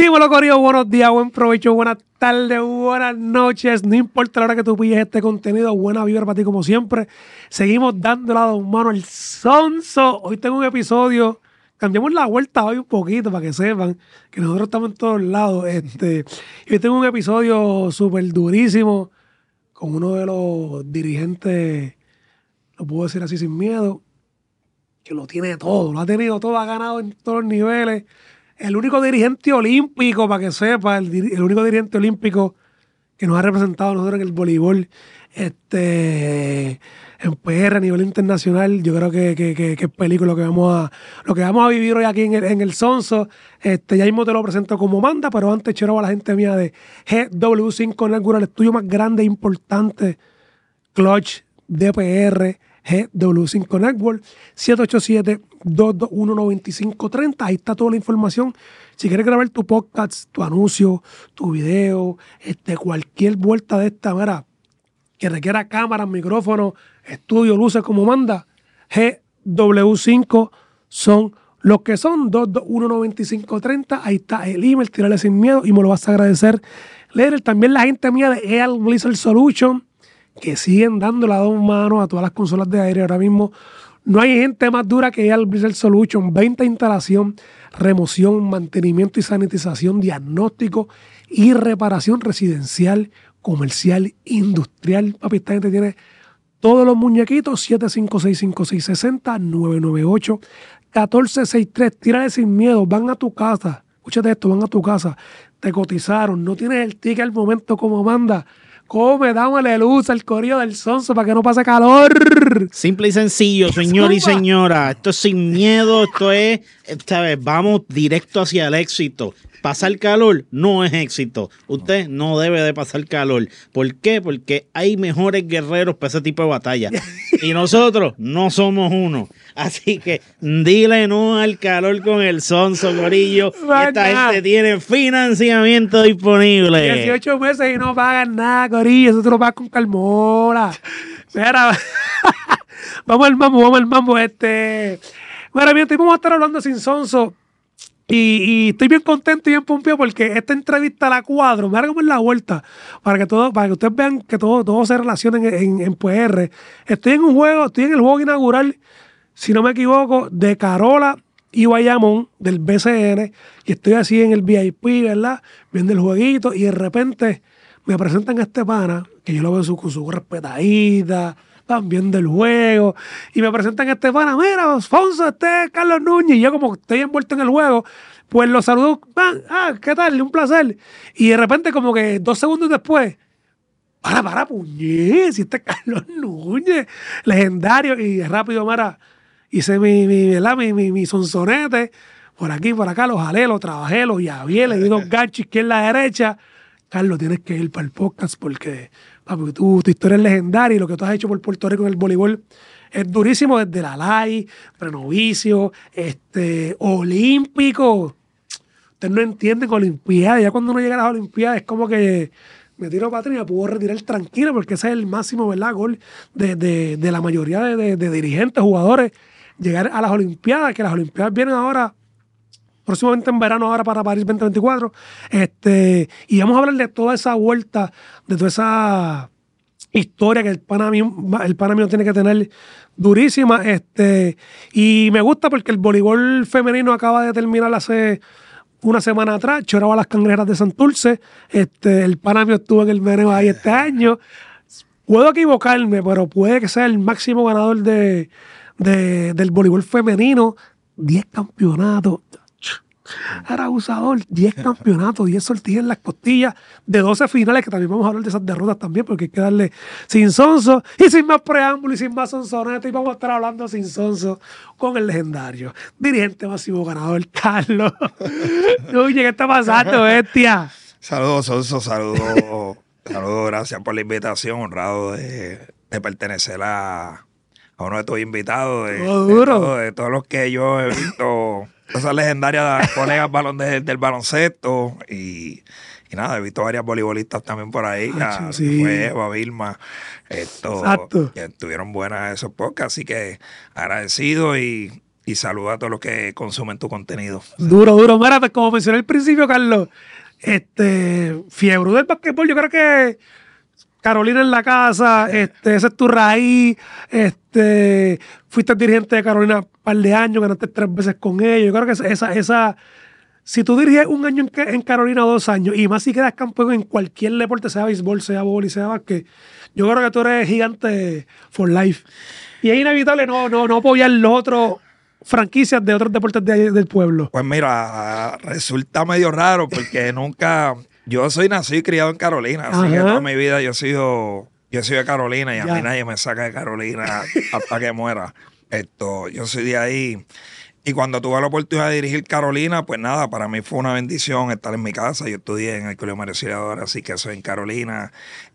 Dímelo, Corillo, buenos días, buen provecho, buenas tardes, buenas noches. No importa la hora que tú pilles este contenido, buena vibra para ti como siempre. Seguimos dándole a Don Mano el sonso. Hoy tengo un episodio, cambiamos la vuelta hoy un poquito para que sepan que nosotros estamos en todos lados. Hoy tengo un episodio súper durísimo con uno de los dirigentes, lo puedo decir así sin miedo, que lo tiene todo, lo ha tenido todo, ha ganado en todos los niveles. El único dirigente olímpico, para que sepa, el único dirigente olímpico que nos ha representado a nosotros en el voleibol, en PR a nivel internacional. Yo creo que es película lo que vamos a vivir hoy aquí en el Sonso. Ya mismo te lo presento como manda, pero antes quiero a la gente mía de GW5 Network, el estudio más grande e importante, Clutch, DPR, GW5 Network, 787-221-9530. Ahí está toda la información. Si quieres grabar tu podcast, tu anuncio, tu video, cualquier vuelta de esta, mira, que requiera cámara, micrófono, estudio, luces, como manda, GW5 son los que son. 221-9530. Ahí está el email, tirarle sin miedo y me lo vas a agradecer. Leer también la gente mía de EAL Blizzard Solution, que siguen dando las dos manos a todas las consolas de aire. Ahora mismo no hay gente más dura que EAL Blizzard Solution. Venta, instalación, remoción, mantenimiento y sanitización, diagnóstico y reparación residencial, comercial, industrial. Papi, esta gente tiene todos los muñequitos. 756-5660-998-1463. Tírale sin miedo, van a tu casa. Escúchate esto, van a tu casa, te cotizaron, no tienes el ticket al momento como manda. Come, dámosle luz al Corillo del Sonso para que no pase calor. Simple y sencillo, señor y señora. Esto es sin miedo, esto es, ¿sabes? Vamos directo hacia el éxito. Pasar calor no es éxito. Usted no debe de pasar calor. ¿Por qué? Porque hay mejores guerreros para ese tipo de batalla. Y nosotros no somos uno. Así que dile no al calor con el Sonso, Corillo. Esta gente tiene financiamiento disponible. 18 meses y no pagan nada, Corillo. Eso te lo pagas con calmora. Mira, vamos al mambo. Mira, bien, vamos a estar hablando sin Sonso. Y estoy bien contento y bien pompeado porque esta entrevista la cuadro, me hago en la vuelta para que ustedes vean que todo se relaciona en PR. Estoy en el juego inaugural, si no me equivoco, de Carola y Bayamón del BCN, y estoy así en el VIP, ¿verdad? Viendo el jueguito, y de repente me presentan a este pana, que yo lo veo con su respetadita, también del juego, y me presentan a este pana, mira, Fonso, este es Carlos Núñez, y yo como estoy envuelto en el juego, pues lo saludo, ¿qué tal? Un placer. Y de repente como que 2 segundos después, puñet, si este es Carlos Núñez, legendario, y rápido, mira, hice mi sonsonete, por aquí, por acá, los jalé, los trabajé, los llavé, le di 2 ganchos, izquierda, derecha. Carlos, tienes que ir para el podcast porque tu historia es legendaria y lo que tú has hecho por Puerto Rico en el voleibol es durísimo, desde la LAI, prenovicio, olímpico. Ustedes no entienden con Olimpiadas. Ya cuando uno llega a las Olimpiadas es como que me tiro para atrás y me puedo retirar tranquilo porque ese es el máximo, ¿verdad? Gol de la mayoría de dirigentes, jugadores, llegar a las Olimpiadas, que las Olimpiadas vienen ahora próximamente en verano, ahora para París 2024, y vamos a hablar de toda esa vuelta, de toda esa historia que el pana mío tiene que tener durísima, y me gusta porque el voleibol femenino acaba de terminar hace una semana atrás. Choraba las Cangrejeras de Santurce, el pana mío estuvo en el meneo ahí este año. Puedo equivocarme, pero puede que sea el máximo ganador del voleibol femenino. 10 campeonatos. Era abusador, 10 campeonatos, 10 sortijas en las costillas, de 12 finales, que también vamos a hablar de esas derrotas también, porque hay que darle sin sonso y sin más preámbulo y sin más sonsonete, y vamos a estar hablando sin sonso con el legendario dirigente máximo ganador, Carlos. Oye, ¿qué está pasando, bestia? Saludos, Sonso, saludos, gracias por la invitación, honrado de pertenecer a uno de tus invitados, de todos los que yo he visto. Esas legendarias colegas del baloncesto y nada, he visto varias voleibolistas también por ahí, fue Eva, Vilma, que estuvieron buenas esos podcasts, así que agradecido y y saluda a todos los que consumen tu contenido. Duro, duro. Mira, pues como mencioné al principio, Carlos, fiebre del basquetbol, yo creo que Carolina en la casa, esa es tu raíz, fuiste dirigente de Carolina un par de años, ganaste 3 veces con ellos. Yo creo que esa si tú diriges un año en Carolina o 2 años, y más si quedas campeón en cualquier deporte, sea béisbol, sea vóley, sea básquet, yo creo que tú eres gigante for life. Y es inevitable no apoyar los otros franquicias de otros deportes del pueblo. Pues mira, resulta medio raro porque yo soy nacido y criado en Carolina, así que toda mi vida yo he sido de Carolina y a mí nadie me saca de Carolina hasta que muera. Yo soy de ahí. Y cuando tuve la oportunidad de dirigir Carolina, pues nada, para mí fue una bendición estar en mi casa. Yo estudié en el Colegio María Auxiliadora, así que soy en Carolina.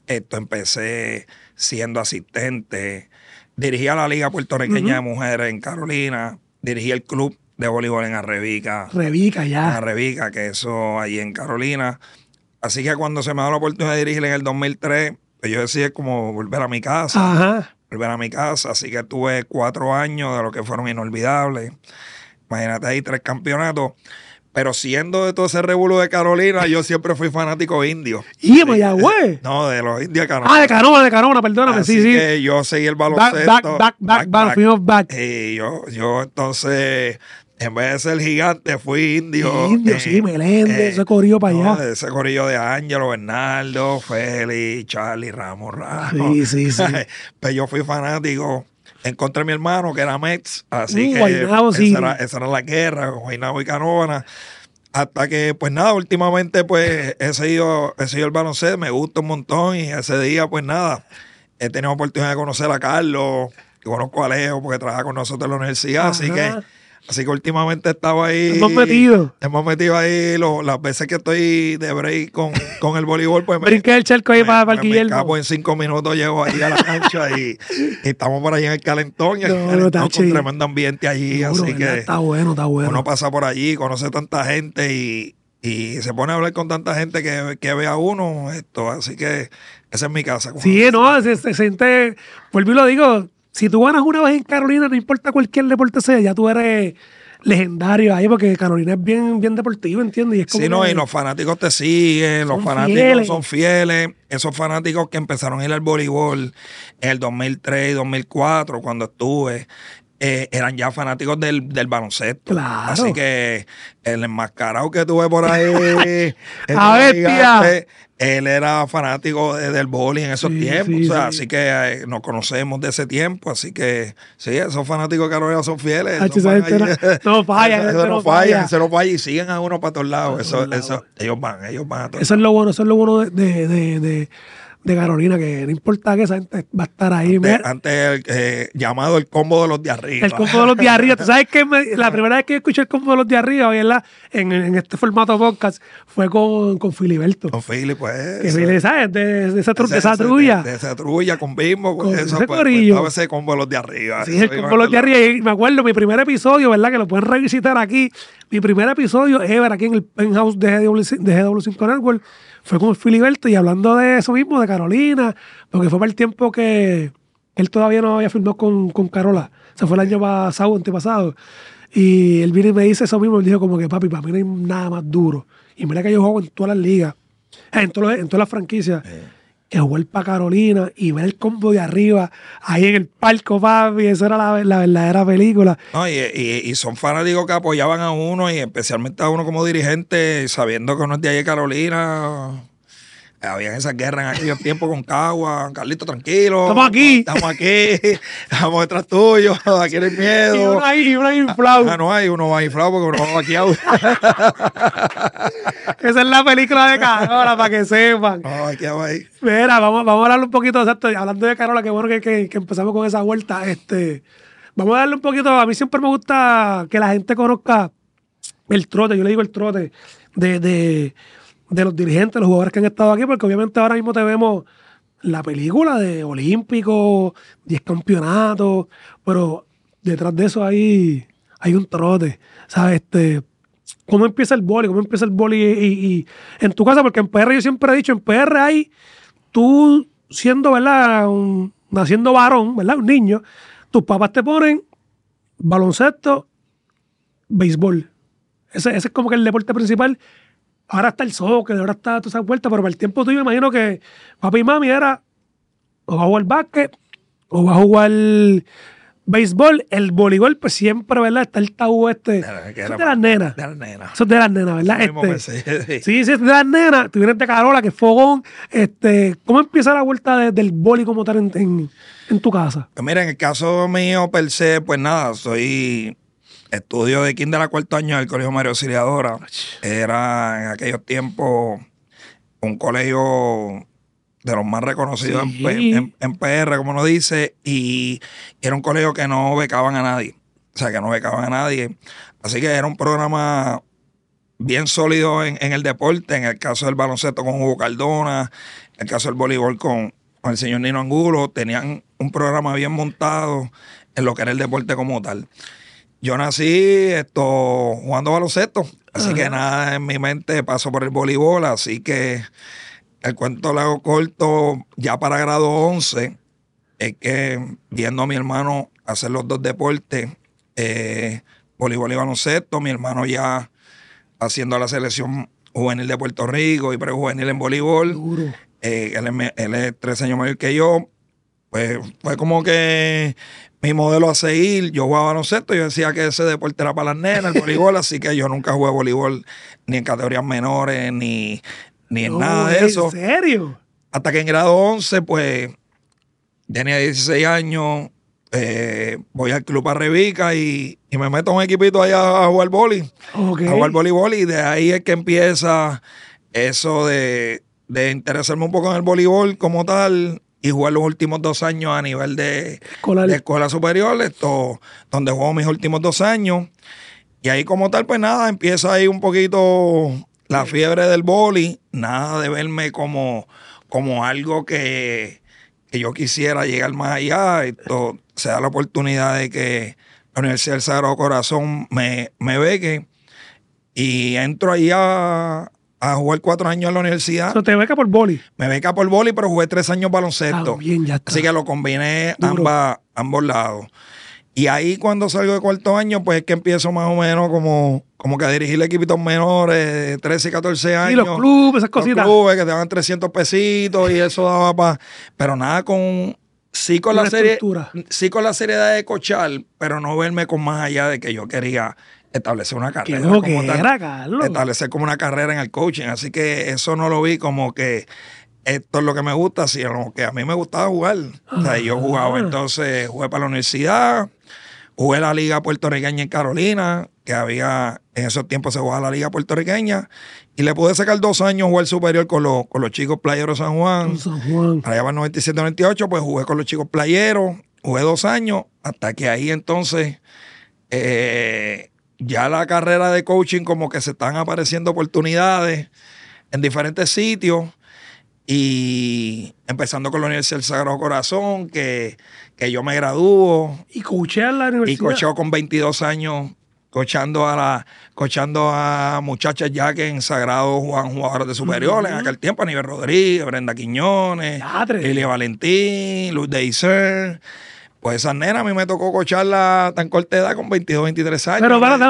Empecé siendo asistente. Dirigí a la Liga Puertorriqueña de Mujeres en Carolina. Dirigí el club de voleibol en Arrebica. Arrebica, que eso ahí en Carolina. Así que cuando se me dio la oportunidad de dirigir en el 2003, pues yo decidí como volver a mi casa. Volver a mi casa. Así que tuve 4 años de lo que fueron inolvidables. Imagínate ahí 3 campeonatos. Pero siendo de todo ese revuelo de Carolina, yo siempre fui fanático indio. ¿Y de Mayagüez? No, de los indios de Canóvana. De Canóvana, perdóname. Así sí. que yo seguí el baloncesto. Back. Y yo entonces, en vez de ser gigante, fui indio. Sí, Meléndez, ese corillo para allá. Ese corillo de Ángelo, Bernardo, Félix, Charlie, Ramos. Sí. Pues yo fui fanático. Encontré a mi hermano que era Mets, así que Guaynabo, esa era la guerra con Guaynabo y Canóvana. Hasta que, pues nada, últimamente pues he seguido el baloncesto, me gusta un montón y ese día, pues nada, he tenido oportunidad de conocer a Carlos, que conozco a Alejo porque trabaja con nosotros en la universidad, así que últimamente estaba ahí. Hemos metido ahí las veces que estoy de break con el voleibol, pues brinqué el charco ahí para el Guillermo. Me escapo en 5 minutos, llego ahí a la cancha y estamos por ahí en el calentón, con tremendo ambiente allí. Duro, así que está bueno. Uno pasa por allí, conoce tanta gente y se pone a hablar con tanta gente que ve a uno así que esa es mi casa. Sí, se siente, vuelvo y lo digo, si tú ganas una vez en Carolina, no importa cualquier deporte sea, ya tú eres legendario ahí, porque Carolina es bien deportivo, ¿entiendes? Y es como y los fanáticos te siguen, los fanáticos son fieles. Esos fanáticos que empezaron a ir al voleibol en el 2003 y 2004, cuando estuve, eran ya fanáticos del baloncesto. Claro. Así que el enmascarado que tuve por ahí, él era fanático del vóley en esos tiempos. Así que nos conocemos de ese tiempo. Así que sí, esos fanáticos de Carolina son fieles. No fallan. Se no falla y siguen a uno para todos lados. Ellos van a todos. Eso es lo bueno de Carolina, que no importa que esa gente va a estar ahí. Antes llamado el combo de los de arriba. El combo de los de arriba. ¿Tú sabes que la primera vez que yo escuché el combo de los de arriba, ¿verdad? En este formato podcast, fue con Filiberto. Con Fili, pues. Que Fili, ¿sabes? De esa trulla. De esa trulla con Bimbo. Con eso, ese corillo. Ese combo de los de arriba. Sí, el combo de los de arriba. Y me acuerdo, mi primer episodio, ¿verdad? Que lo pueden revisitar aquí. Mi primer episodio ever aquí en el penthouse de GW5 Network fue con Filiberto y hablando de eso mismo, de Carolina, porque fue para el tiempo que él todavía no había firmado con Carola. Se fue el año antepasado. Y él vino y me dice eso mismo. Él dijo como que, papi, para mí no hay nada más duro. Y mira que yo juego en todas las ligas, en todas las franquicias. Que jugar para Carolina y ver el combo de arriba ahí en el palco, papi, eso era la verdadera película. No, y son fanáticos que apoyaban a uno y especialmente a uno como dirigente, sabiendo que uno es de ahí de Carolina. Habían esas guerras en aquellos tiempos con Cagua. Carlito, tranquilo. Estamos aquí. Estamos detrás tuyo. Aquí no hay miedo. Y uno ahí inflado. No hay, uno va inflado porque uno va vaqueado. Esa es la película de Carola, para que sepan. No, vaqueado ahí. Mira, vamos a hablar un poquito, exacto, hablando de Carola, qué bueno que empezamos con esa vuelta. Vamos a darle un poquito, a mí siempre me gusta que la gente conozca el trote, yo le digo el trote de los dirigentes, los jugadores que han estado aquí, porque obviamente ahora mismo te vemos la película de Olímpico, 10 campeonatos, pero detrás de eso hay un trote, ¿sabes? ¿Cómo empieza el vóley? ¿Cómo empieza el vóley y en tu casa? Porque en PR yo siempre he dicho, en PR hay, tú siendo, ¿verdad? Naciendo varón, ¿verdad? Un niño, tus papás te ponen baloncesto béisbol. Ese es como que el deporte principal. Ahora está el soccer, ahora está toda esa vuelta, pero para el tiempo tuyo me imagino que papi y mami era o va a jugar básquet o va a jugar béisbol. El voleibol, pues siempre, ¿verdad? Está el tabú Eso es de las nenas. De las nenas. Eso es de las nenas, ¿verdad? Eso mismo pensé. Sí, es de las nenas. Tú vienes de Carola, que es fogón. ¿Cómo empieza la vuelta del vóley como tal en tu casa? Pues mira, en el caso mío, per se, pues nada, estudio de kinder a cuarto año del Colegio María Auxiliadora. Era en aquellos tiempos un colegio de los más reconocidos en PR, como uno dice, y era un colegio que no becaban a nadie. O sea, que no becaban a nadie. Así que era un programa bien sólido en el deporte, en el caso del baloncesto con Hugo Cardona, en el caso del voleibol con el señor Nino Angulo, tenían un programa bien montado en lo que era el deporte como tal. Yo nací jugando baloncesto, así que nada en mi mente pasó por el voleibol, así que el cuento lo hago corto, ya para grado 11, es que viendo a mi hermano hacer los dos deportes, voleibol y baloncesto, mi hermano ya haciendo la selección juvenil de Puerto Rico y prejuvenil en voleibol, él es 3 años mayor que yo, pues fue como que mi modelo a seguir. Yo jugaba baloncesto, yo decía que ese deporte era para las nenas, el voleibol, así que yo nunca jugué voleibol ni en categorías menores, ni en nada de eso. ¿En serio? Hasta que en grado 11, pues, tenía 16 años, voy al Club Arrebica y me meto en un equipito allá a jugar boli, a jugar voleibol, y de ahí es que empieza eso de interesarme un poco en el voleibol como tal y jugar los últimos 2 años a nivel de escuela superior, donde juego mis últimos 2 años. Y ahí como tal, pues nada, empieza ahí un poquito la fiebre del boli, nada de verme como algo que yo quisiera llegar más allá. Se da la oportunidad de que la Universidad del Sagrado Corazón me beque y entro ahí a jugar 4 años en la universidad. ¿Te beca por boli? Me beca por boli, pero jugué 3 años baloncesto. Bien, ya está. Así que lo combiné ambos lados. Y ahí cuando salgo de cuarto año, pues es que empiezo más o menos como que a dirigir equipitos menores de 13 y 14 años. Y los clubes, esas cositas. Los clubes que te daban 300 pesitos y eso daba para... Pero nada sí con la seriedad de coachar, pero no verme con más allá de que yo quería establecer una carrera. Carlos? Establecer como una carrera en el coaching. Así que eso no lo vi como que esto es lo que me gusta, sino que a mí me gustaba jugar. O sea, yo jugaba, entonces jugué para la universidad, jugué la liga puertorriqueña en Carolina, que había, en esos tiempos se jugaba la liga puertorriqueña, y le pude sacar 2 años jugar superior con los chicos playeros San Juan. Allá va el 97-98, pues jugué con los chicos playeros, jugué 2 años, hasta que ahí entonces ya la carrera de coaching como que se están apareciendo oportunidades en diferentes sitios. Y empezando con la Universidad del Sagrado Corazón, que yo me gradúo. ¿Y coacheas en la universidad? Y coacheo con 22 años, coachando a muchachas ya que en Sagrado jugaban jugadores de superiores. En aquel tiempo, Aníbal Rodríguez, Brenda Quiñones, Lilia Valentín, Luz de Iser. Pues esas nenas a mí me tocó coacharla tan corta edad con 22, 23 años. Pero dame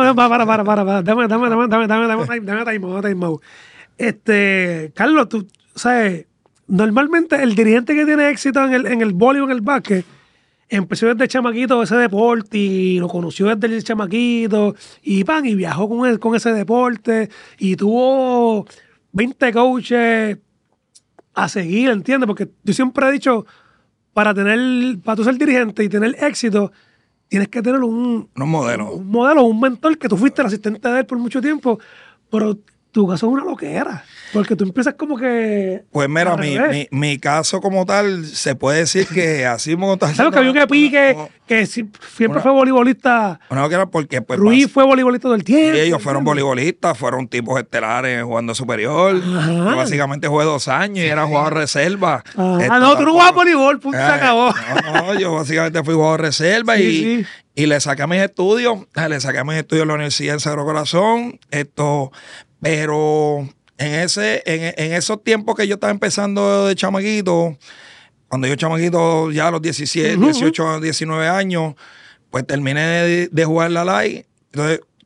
time. Carlos, tú, o sea, normalmente el dirigente que tiene éxito en el vóley o en el básquet empezó desde chamaquito ese deporte y lo conoció desde el chamaquito y viajó con ese deporte y tuvo 20 coaches a seguir, ¿entiendes? Porque yo siempre he dicho, para tú ser dirigente y tener éxito, tienes que tener un modelo, un mentor, que tú fuiste el asistente de él por mucho tiempo, pero tu caso es una loquera. Porque tú empiezas como que... Pues mira, mi caso como tal, se puede decir que así como tal... ¿Sabes que había un Epique que siempre fue voleibolista? Una loquera porque... Pues, Ruiz fue voleibolista todo el tiempo. Y ellos fueron voleibolistas, fueron tipos estelares jugando superior. Yo básicamente jugué 2 años y era jugador reserva. No, tú no jugabas voleibol, punto, se acabó. No, yo básicamente fui jugador reserva y le saqué a mis estudios. Le saqué a mis estudios en la Universidad del Sagrado Corazón. Pero... En esos tiempos que yo estaba empezando de chamaquito, cuando yo chamaquito ya a los 17, 18, 19 años, pues terminé de jugar la LAI. Entonces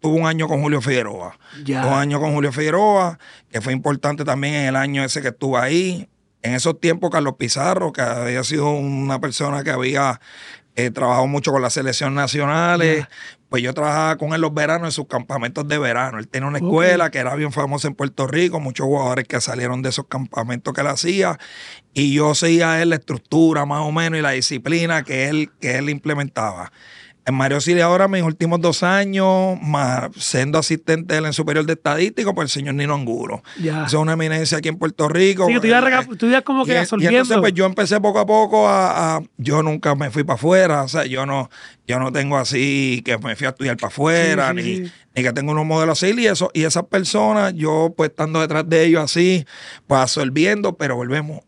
tuve un año con Julio Figueroa. Ya. Un año con Julio Figueroa, que fue importante también en el año ese que estuve ahí. En esos tiempos, Carlos Pizarro, que había sido una persona que había trabajado mucho con las selecciones nacionales. Pues yo trabajaba con él los veranos en sus campamentos de verano. Él tenía una escuela que era bien famosa en Puerto Rico, muchos jugadores que salieron de esos campamentos que él hacía. Y yo seguía a él la estructura más o menos y la disciplina que él implementaba. En Mario Auxiliadora, mis últimos 2 años, más siendo asistente de él en superior de estadístico, pues el señor Nino Anguro. Ya. Eso es una eminencia aquí en Puerto Rico. Sí, tú ibas como que y absorbiendo. entonces pues yo empecé poco a poco yo nunca me fui para afuera, o sea, yo no tengo así que me fui a estudiar para afuera, Sí. ni que tengo unos modelos así, y esas personas, yo pues estando detrás de ellos así, pues absorbiendo, pero volvemos,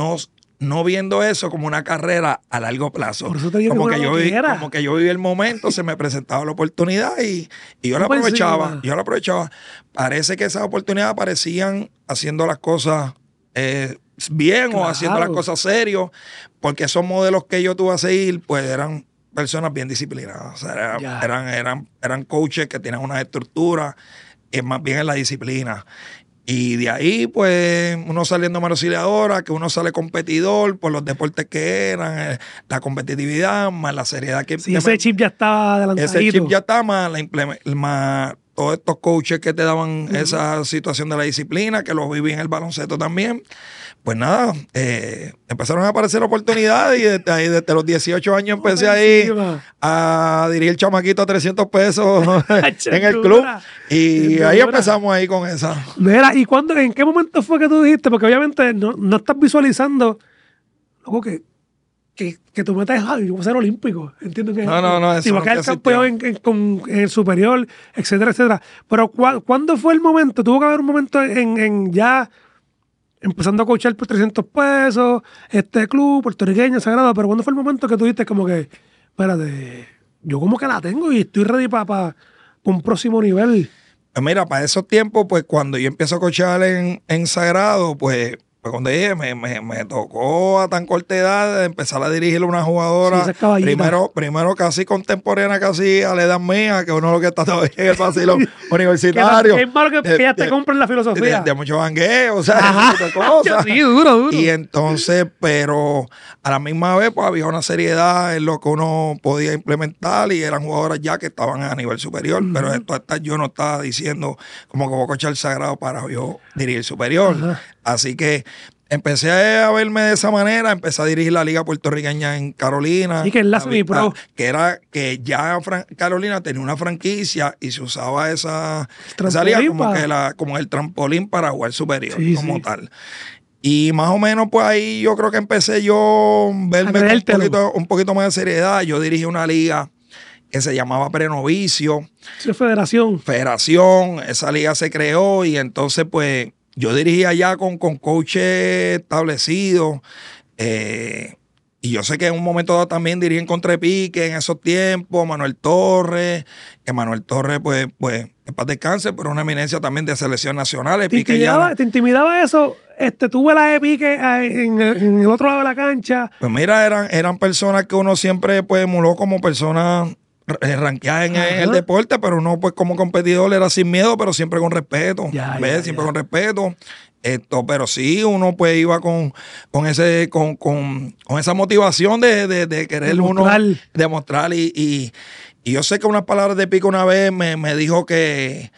no viendo eso como una carrera a largo plazo. Por eso te digo como que yo viví el momento, se me presentaba la oportunidad y yo la aprovechaba. Yo la aprovechaba. Parece que esas oportunidades aparecían haciendo las cosas bien o haciendo las cosas serios, porque esos modelos que yo tuve a seguir, pues eran personas bien disciplinadas. O sea, eran coaches que tenían una estructura, más bien en la disciplina. Y de ahí, pues, uno saliendo Mario Auxiliadora, que uno sale competidor por los deportes que eran, la competitividad, más la seriedad que... Sí, ese chip ya estaba adelantadito. Ese chip ya está, más todos estos coaches que te daban esa situación de la disciplina, que lo viví en el baloncesto también. Pues nada, empezaron a aparecer oportunidades y desde los 18 años empecé ahí a dirigir el chamaquito a 300 pesos en el club. Y ahí empezamos ahí con esa. Mira, ¿y en qué momento fue que tú dijiste? Porque obviamente no estás visualizando, loco, que tu meta es ser olímpico. Entiendo que no, si vas a quedar campeón en el superior, etcétera, etcétera. Pero ¿cuándo fue el momento? Tuvo que haber un momento en ya empezando a coachar por 300 pesos, este club puertorriqueño, sagrado, pero ¿cuándo fue el momento que tú dijiste como que, espérate, yo como que la tengo y estoy ready para un próximo nivel? Mira, para esos tiempos, pues cuando yo empiezo a coachar en Sagrado, pues cuando dije, me tocó a tan corta edad empezar a dirigir una jugadora, primero casi contemporánea, casi a la edad mía, que uno lo que está todavía en el vacilo universitario. Que es malo que ya te compren la filosofía. De mucho bangueo, o sea, de cosas. Sí, duro. Y entonces, pero a la misma vez, pues había una seriedad en lo que uno podía implementar y eran jugadoras ya que estaban a nivel superior, pero yo no estaba diciendo como que voy a coachar Sagrado para yo dirigir superior. Así que empecé a verme de esa manera, empecé a dirigir la liga puertorriqueña en Carolina. Y que es la semipro. Que ya Carolina tenía una franquicia y se usaba esa liga como el trampolín para jugar superior, tal. Y más o menos, pues ahí yo creo que empecé yo a verme con un poquito más de seriedad. Yo dirigí una liga que se llamaba Prenovicio. ¿Sí, Federación? Federación, esa liga se creó y entonces, pues, yo dirigía ya con coaches establecidos. Y yo sé que en un momento dado también dirigí en Contrapique en esos tiempos, Manuel Torres, que Manuel Torres, pues, en paz descanse, pero una eminencia también de selección nacional. ¿Te intimidaba eso? ¿Tuve la de Pique en el otro lado de la cancha? Pues mira, eran personas que uno siempre pues emuló como personas ranqueadas en el deporte, pero uno pues como competidor era sin miedo, pero siempre con respeto. Siempre con respeto. Pero sí, uno pues iba con esa motivación de querer demostrar y yo sé que unas palabras de Pique una vez me dijo que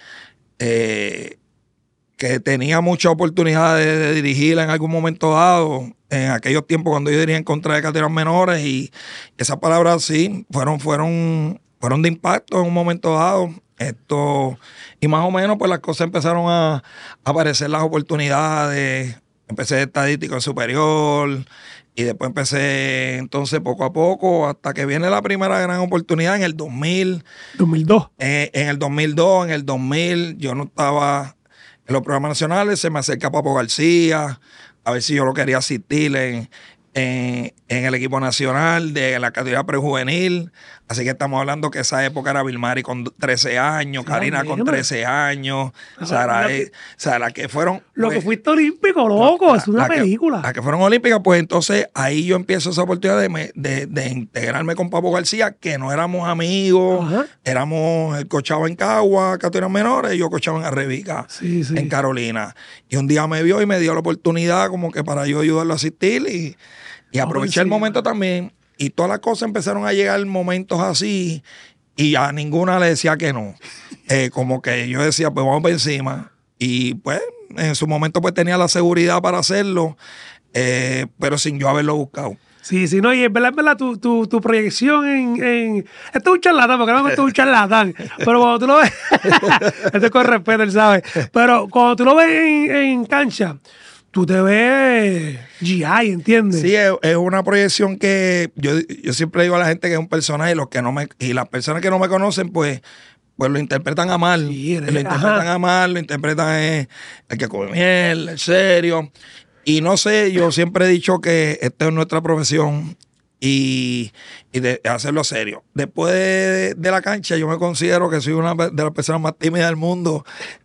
tenía mucha oportunidad de dirigir en algún momento dado, en aquellos tiempos cuando yo dirigía en contra de categorías menores, y esas palabras sí fueron de impacto en un momento dado. Y más o menos pues las cosas empezaron a aparecer, las oportunidades. Empecé de estadístico en superior y después empecé entonces poco a poco hasta que viene la primera gran oportunidad en el 2000. 2002. En el 2002, en el 2000 yo no estaba en los programas nacionales, se me acerca Papo García a ver si yo lo quería asistir en el equipo nacional de la categoría prejuvenil. Así que estamos hablando que esa época era Vilmari con 13 años, Karina con 13 años, Sara, que fueron... Lo pues, que fuiste olímpico, loco, es una película. Las que fueron olímpicas, pues entonces ahí yo empiezo esa oportunidad de integrarme con Papo García, que no éramos amigos, él cochaba en Cagua, categorías menores, y yo cochaba en Arrebica, en Carolina. Y un día me vio y me dio la oportunidad como que para yo ayudarlo a asistir y aproveché el momento también. Y todas las cosas empezaron a llegar momentos así y a ninguna le decía que no. Como que yo decía, pues vamos por encima. Y pues en su momento pues tenía la seguridad para hacerlo, pero sin yo haberlo buscado. Sí, no, y es verdad, tu proyección en... Esto es un charlatán, porque no esto es un charlatán. Pero cuando tú lo ves... Esto es con respeto, él sabe. Pero cuando tú lo ves en cancha... Tú te ves GI, ¿entiendes? Sí, es una proyección que yo siempre digo a la gente que es un personaje y las personas que no me conocen, pues lo interpretan a mal. Sí, lo interpretan a mal, lo interpretan el que come miel, el serio. Y no sé, yo siempre he dicho que esta es nuestra profesión y de hacerlo serio. Después de la cancha, yo me considero que soy una de las personas más tímidas del mundo.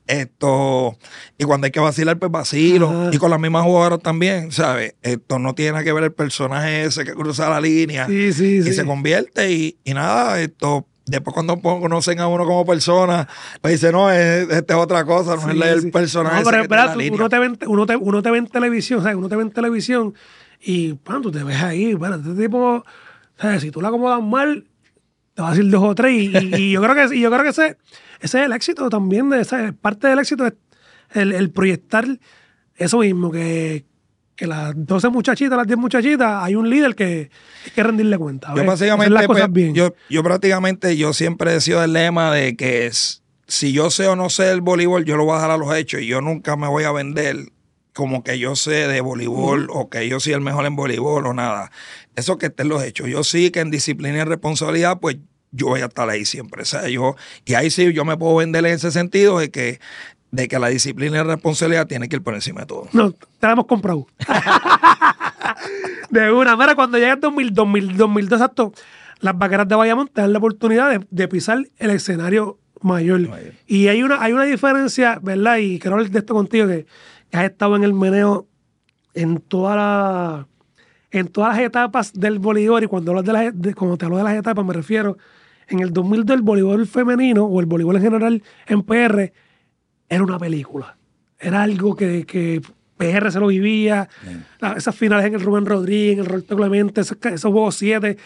Y cuando hay que vacilar, pues vacilo. Y con las mismas jugadoras también, ¿sabes? Esto no tiene nada que ver el personaje ese que cruza la línea y se convierte. Y nada, después cuando conocen a uno como persona, pues dice, no, esta es otra cosa, no es el personaje. No, pero ese que espera, tiene la uno te ve en televisión, ¿sabes? Uno te ve en televisión y tú te ves ahí, bueno, este tipo, ¿sabes? Si tú la acomodas mal, te va a decir 2 o 3 y yo creo que ese es el éxito también, parte del éxito es el proyectar eso mismo, que las 12 muchachitas, las 10 muchachitas, hay un líder que hay que rendirle cuenta. Yo básicamente, las cosas bien. Yo prácticamente, yo siempre he decidido el lema de que si yo sé o no sé el voleibol, yo lo voy a dejar a los hechos y yo nunca me voy a vender como que yo sé de voleibol o que yo soy el mejor en voleibol o nada. Eso que estén los hechos. Yo sí que en disciplina y responsabilidad, pues yo voy a estar ahí siempre. O sea, y ahí sí yo me puedo vender en ese sentido de que la disciplina y la responsabilidad tiene que ir por encima de todo. No, te la hemos comprado. De una. Mira, cuando llega el 2002, exacto, las Vaqueras de Bayamón te dan la oportunidad de pisar el escenario mayor. Y hay una diferencia, ¿verdad? Y quiero hablar de esto contigo, que has estado en el meneo en todas las etapas del voleibol. Y cuando cuando te hablo de las etapas, me refiero en el 2002 el voleibol femenino o el voleibol en general en PR era una película. Era algo que PR se lo vivía. Esas finales en el Rubén Rodríguez, en el Roberto Clemente, esos juegos 7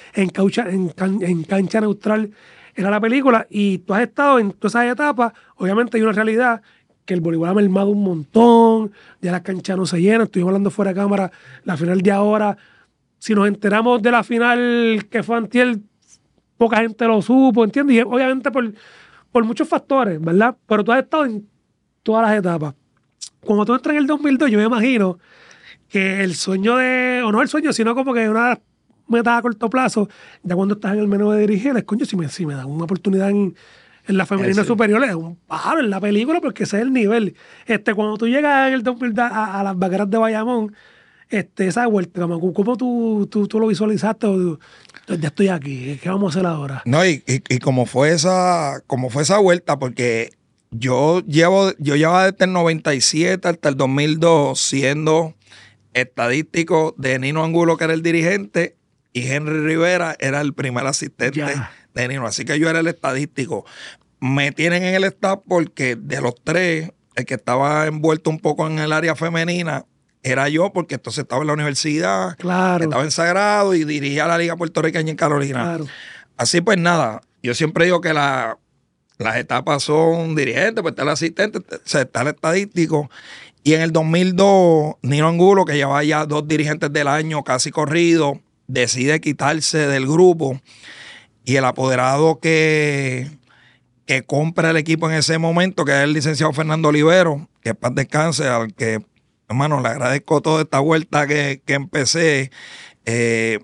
en cancha neutral, era la película. Y tú has estado en todas esas etapas. Obviamente hay una realidad que el voleibol ha mermado un montón, ya las canchas no se llenan. Estuvimos hablando fuera de cámara, la final de ahora. Si nos enteramos de la final que fue antier, poca gente lo supo, ¿entiendes? Y obviamente por muchos factores, ¿verdad? Pero tú has estado en todas las etapas. Cuando tú entras en el 2002, yo me imagino que el sueño o no el sueño, sino como que una meta a corto plazo, ya cuando estás en el menú de dirigir, es coño, si me dan una oportunidad en la femenina superior, es un pájaro en la película, porque ese es el nivel. Cuando tú llegas en el 2002 a las Vaqueras de Bayamón, esa vuelta, ¿cómo tú lo visualizaste? Ya estoy aquí, ¿qué vamos a hacer ahora? No, y como fue esa vuelta, porque yo llevaba desde el 97 hasta el 2002 siendo estadístico de Nino Angulo, que era el dirigente, y Henry Rivera era el primer asistente de Nino. Así que yo era el estadístico. Me tienen en el staff porque de los 3, el que estaba envuelto un poco en el área femenina era yo, porque entonces estaba en la universidad, estaba en Sagrado y dirigía la Liga Puertorriqueña en Carolina. Claro. Así pues nada, yo siempre digo que las etapas son dirigentes, pues está el asistente, está el estadístico. Y en el 2002, Nino Angulo, que llevaba ya 2 dirigentes del año casi corrido, decide quitarse del grupo. Y el apoderado que compra el equipo en ese momento, que es el licenciado Fernando Olivero, que paz descanse, al que, hermano, le agradezco toda esta vuelta que empecé. Él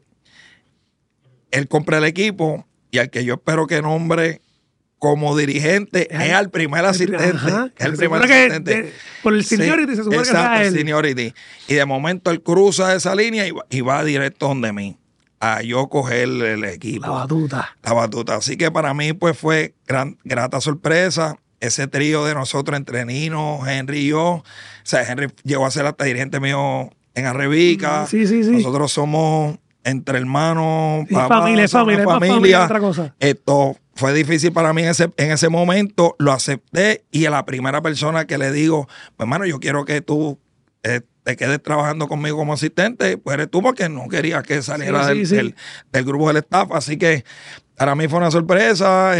compra el equipo y al que yo espero que nombre como dirigente es al primer asistente. Es el primer asistente. Por el seniority se supone que sea él. Seniority. Y de momento él cruza esa línea y va directo donde mí. a yo coger el equipo. La batuta. Así que para mí pues fue grata sorpresa. Ese trío de nosotros entre Nino, Henry y yo. O sea, Henry llegó a ser hasta dirigente mío en Arrebica. Sí. Nosotros somos entre hermanos, familia, otra cosa. Esto fue difícil para mí en ese momento. Lo acepté y a la primera persona que le digo, hermano, yo quiero que tú te quedes trabajando conmigo como asistente, pues eres tú, porque no quería que saliera del grupo del staff. Así que para mí fue una sorpresa.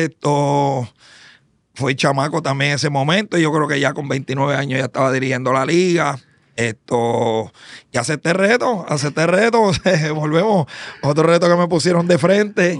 Fui chamaco también en ese momento. Yo creo que ya con 29 años ya estaba dirigiendo la liga. Y acepté reto. Volvemos. Otro reto que me pusieron de frente.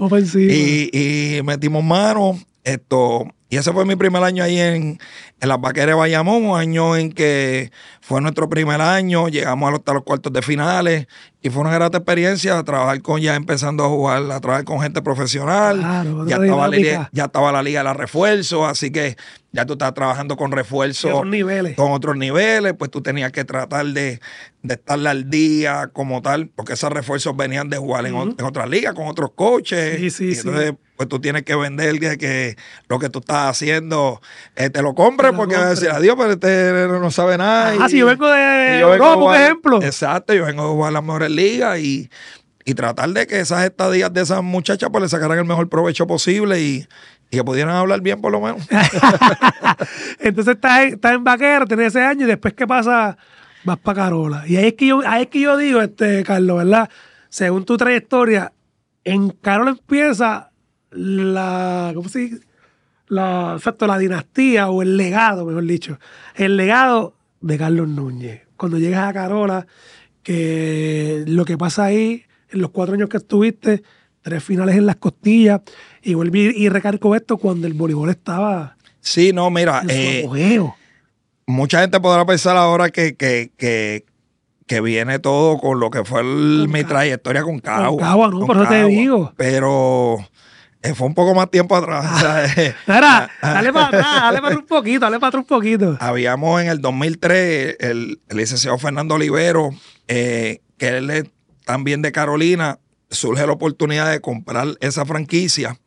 Y metimos mano. Y ese fue mi primer año ahí en las Vaqueras de Bayamón, un año en que fue nuestro primer año, llegamos hasta los cuartos de finales y fue una grata experiencia trabajar ya empezando a jugar, a trabajar con gente profesional. Claro, ya estaba la liga de los refuerzos, así que ya tú estás trabajando con refuerzos con otros niveles, pues tú tenías que tratar de estarle al día como tal, porque esos refuerzos venían de jugar en otras ligas con otros coaches. Entonces, pues tú tienes que vender que lo que tú estás haciendo te lo compres, porque vas a decir, adiós, pero este no sabe nada. Si yo vengo de Europa, por ejemplo. Exacto, yo vengo a jugar las mejores ligas y tratar de que esas estadías de esas muchachas pues le sacaran el mejor provecho posible y que pudieran hablar bien por lo menos. Entonces estás en Vaquera, tenés ese año y después ¿qué pasa? Vas para Carola. Y ahí es que yo digo, Carlos, ¿verdad? Según tu trayectoria, en Carola empieza ¿cómo se dice? La dinastía o el legado, mejor dicho. El legado de Carlos Núñez. Cuando llegas a Carola, que lo que pasa ahí, en los 4 años que estuviste, 3 finales en las costillas, y volví y recargo esto cuando el voleibol estaba. Sí, no, mira. En su apogeo. Mucha gente podrá pensar ahora que viene todo con lo que fue mi trayectoria con Cagua. ¿No? Por eso te digo. Pero fue un poco más tiempo atrás. Dale para atrás un poquito. Habíamos en el 2003 el licenciado Fernando Olivero, que él es también de Carolina, surge la oportunidad de comprar esa franquicia.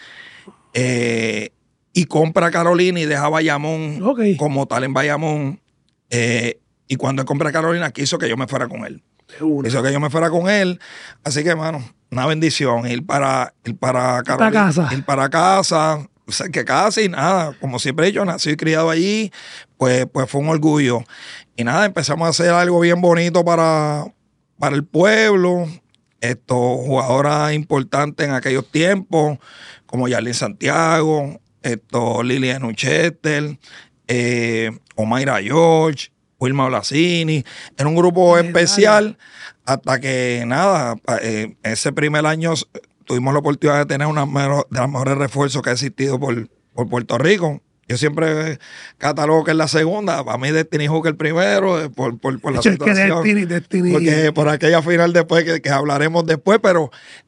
Y compra Carolina y deja Bayamón como tal en Bayamón. Y cuando él compra Carolina, quiso que yo me fuera con él. Así que, hermano, una bendición ir para Carolina. Ir para casa. O sea, que casi nada. Como siempre he dicho, nací y criado allí. Pues fue un orgullo. Y nada, empezamos a hacer algo bien bonito para el pueblo. Jugadoras importantes en aquellos tiempos, como Yarlin Santiago, Lilian Uchester, Omaira George, Wilma Blasini. Era un grupo especial hasta que, nada, ese primer año tuvimos la oportunidad de tener una de las mejores refuerzos que ha existido por Puerto Rico. Yo siempre catalogo que es la segunda. Para mí Destiny Hook el primero, por la situación. Destiny. Porque por aquella final después que hablaremos después, pero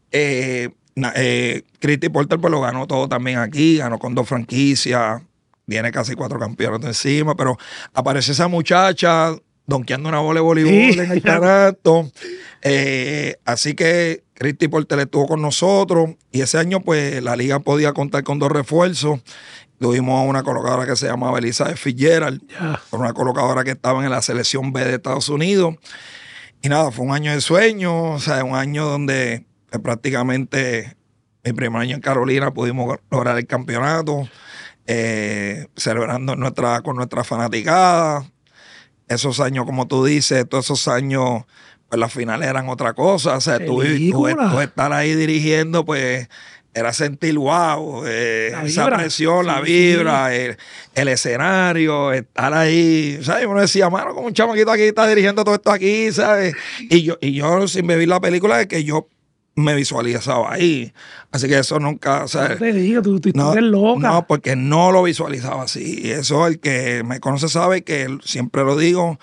Christy Porter pues lo ganó todo también aquí, ganó con 2 franquicias, tiene casi 4 campeonatos encima, pero apareció esa muchacha donkeando una bola de voleibol en el canasto. Así que Christy Porter estuvo con nosotros y ese año pues la liga podía contar con 2 refuerzos. Tuvimos a una colocadora que se llamaba Elizabeth Fitzgerald, una colocadora que estaba en la selección B de Estados Unidos. Y nada, fue un año de sueño, o sea, un año donde prácticamente mi primer año en Carolina pudimos lograr el campeonato, celebrando con nuestra fanaticada. Esos años, como tú dices, todos esos años, pues las finales eran otra cosa. O sea, tú estar ahí dirigiendo, pues era sentir wow, esa presión, la vibra, el escenario, estar ahí, ¿sabes? Uno decía, mano, como un chamaquito aquí está dirigiendo todo esto aquí, ¿sabes? Y yo sin ver la película, es que yo me visualizaba ahí. Así que eso nunca, o sea, no te digo, tú eres loca. No, porque no lo visualizaba así. Y eso el que me conoce sabe que siempre lo digo,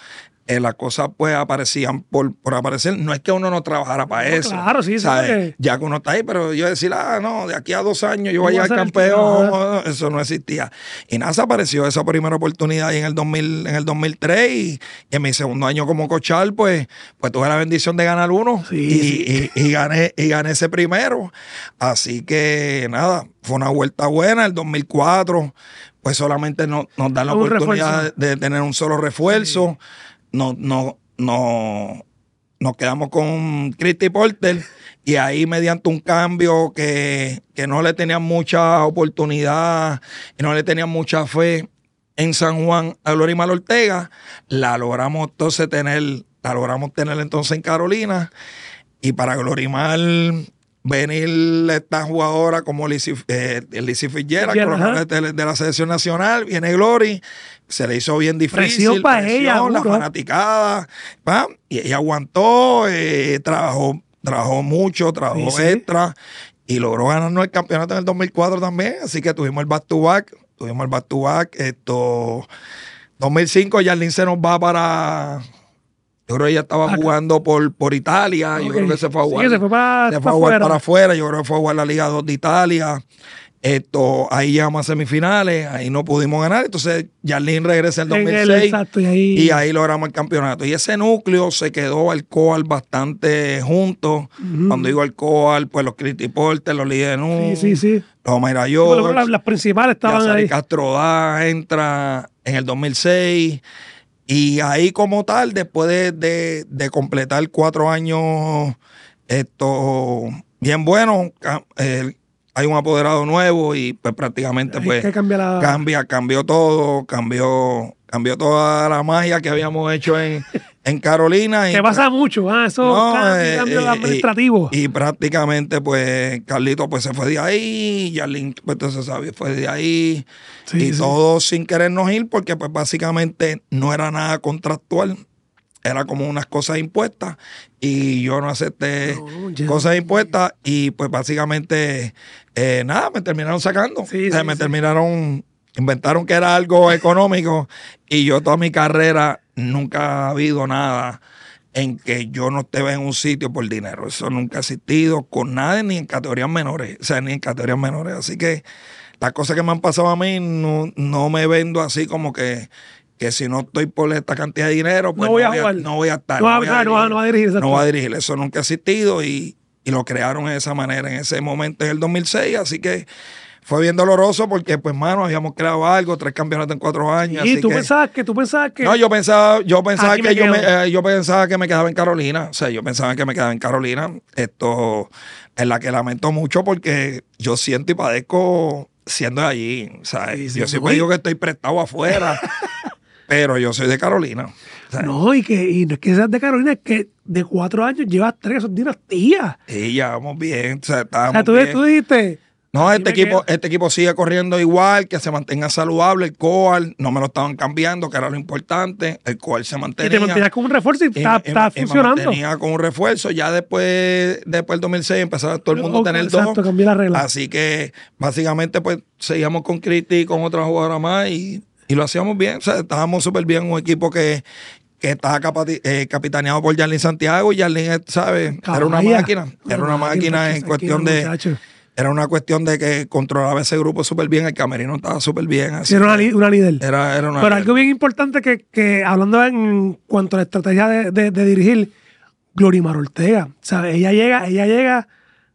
las cosas pues aparecían por aparecer. No es que uno no trabajara para eso. Claro, sí, ¿sabes? Ya que uno está ahí, pero yo decir, no, de aquí a 2 años yo voy a ser campeón, eso no existía. Y nada, se apareció esa primera oportunidad ahí en el 2003 y en mi segundo año como coachal, pues tuve la bendición de ganar uno y gané ese primero. Así que nada, fue una vuelta buena. El 2004, pues solamente nos dan la oportunidad de tener un solo refuerzo. Nos quedamos con Christy Porter y ahí mediante un cambio que no le tenían mucha oportunidad y no le tenían mucha fe en San Juan a Glorimar Ortega, la logramos tener entonces en Carolina. Y para Glorimar venir esta jugadora como Lizzy Fitzgerald, de la selección nacional, viene Glory, se le hizo bien difícil, para ella, la fanaticada, y ella aguantó, trabajó mucho, trabajó extra, y logró ganarnos el campeonato en el 2004 también, así que tuvimos el back-to-back, 2005 Yarlin se nos va para... Yo creo que ella estaba jugando por Italia. Yo creo que se fue a jugar. Sí, se fue para afuera. Yo creo que fue a jugar la Liga 2 de Italia. Ahí llegamos a semifinales. Ahí no pudimos ganar. Entonces, Yarlin regresa en el 2006. Y ahí logramos el campeonato. Y ese núcleo se quedó al COAL bastante juntos. Cuando digo al COAL, pues los Christy Porter, los Lidia Nun, los Mayra George. Las principales estaban ahí. Castro Da entra en el 2006. Y ahí como tal, después de completar 4 años bien buenos, hay un apoderado nuevo y pues prácticamente pues cambió todo, cambió toda la magia que habíamos hecho en Carolina. Que pasa mucho, cambios administrativos. Y prácticamente pues Carlito pues se fue de ahí, Yarlin pues entonces fue de ahí, todo sin querernos ir porque pues básicamente no era nada contractual. Era como unas cosas impuestas y yo no acepté cosas impuestas y pues básicamente me terminaron sacando. Inventaron que era algo económico y yo toda mi carrera nunca ha habido nada en que yo no esté en un sitio por dinero. Eso nunca ha existido con nadie ni en categorías menores. Así que las cosas que me han pasado a mí no me vendo así como que si no estoy por esta cantidad de dinero, pues no voy a estar. No va a dirigir. No va a dirigir. Eso nunca ha existido y lo crearon de esa manera en ese momento, en el 2006. Así que fue bien doloroso porque, pues, mano, habíamos creado algo, 3 campeonatos en 4 años. ¿Y tú pensabas que? No, yo pensaba que me quedaba en Carolina. O sea, yo pensaba que me quedaba en Carolina. En la que lamento mucho porque yo siento y padezco siendo de allí. O sea, yo siempre digo que estoy prestado afuera. Pero yo soy de Carolina. ¿Sabes? No, y no es que seas de Carolina, es que de 4 años llevas 3, son dinastías. Sí, ya vamos bien. Tú dijiste... No, este equipo sigue corriendo igual, que se mantenga saludable. El COAL no me lo estaban cambiando, que era lo importante. El COAL se mantenía. Y te mantenías con un refuerzo y está funcionando. Me mantenía con un refuerzo. Ya después del 2006 empezó todo el mundo a tener 2. Exacto, cambié la regla. Así que básicamente pues seguíamos con Christy y con otra jugadora más y lo hacíamos bien. O sea, estábamos súper bien. Un equipo que estaba capitaneado por Yarlin Santiago. Y Yarlin, ¿sabes? Era una máquina. Era una máquina en cuestión de... Era una cuestión de que controlaba ese grupo súper bien. El camerino estaba súper bien. Sí, era una líder. Era una Pero líder. algo bien importante que hablando en cuanto a la estrategia de dirigir, Glorimar Ortega. ¿Sabes? Ella llega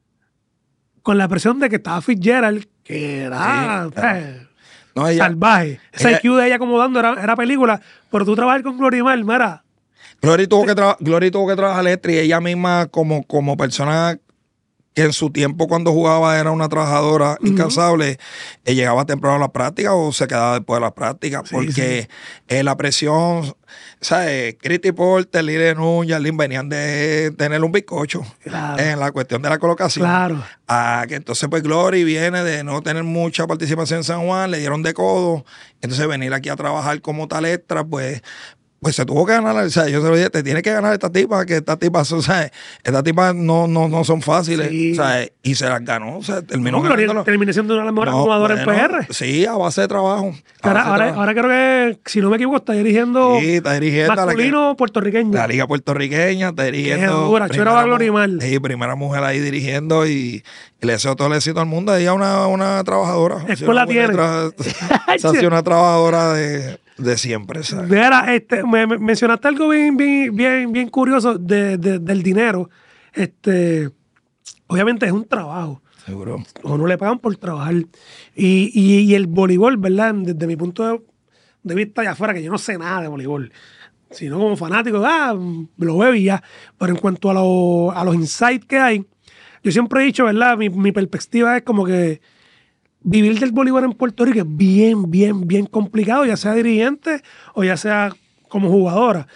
con la presión de que estaba Fitzgerald, que era... salvaje. Ese IQ de ella acomodando era película, pero tú trabajas con Glorimar, mira. Glory tuvo que trabajar extra y ella misma como persona que en su tiempo cuando jugaba era una trabajadora incansable, llegaba temprano a la práctica o se quedaba después de la práctica, porque la presión, ¿sabes? Christy Porter, Lidia Nun, Yarlin venían de tener un bizcocho en la cuestión de la colocación. Claro. Que entonces pues Glory viene de no tener mucha participación en San Juan, le dieron de codo, entonces venir aquí a trabajar como tal extra, pues pues se tuvo que ganar, o sea, yo se lo dije, te tiene que ganar esta tipa, que estas tipas, o sea, estas tipas no son fáciles, Sí. o sea, y se las ganó, o sea, terminó No, pero ganándolo. terminé siendo una de las mejores No, jugadoras bueno, en PR. Sí, a base de trabajo. Ahora creo que, si no me equivoco, está dirigiendo Sí, está dirigiendo masculino puertorriqueño. la liga puertorriqueña, está dirigiendo. dura, Chura va a glorimar. Sí, primera mujer ahí dirigiendo y le deseo todo el éxito al mundo. Ella es una trabajadora. Escuela tiene. Se hace una trabajadora de siempre, ¿sabes? Mira, me mencionaste algo bien curioso del dinero. Obviamente es un trabajo. Seguro. O no le pagan por trabajar. Y el voleibol, ¿verdad? Desde mi punto de vista allá afuera, que yo no sé nada de voleibol, sino como fanático, lo veo y ya. Pero en cuanto a los insights que hay, yo siempre he dicho, ¿verdad? Mi perspectiva es como que vivir del voleibol en Puerto Rico es bien complicado, ya sea dirigente o ya sea como jugadora.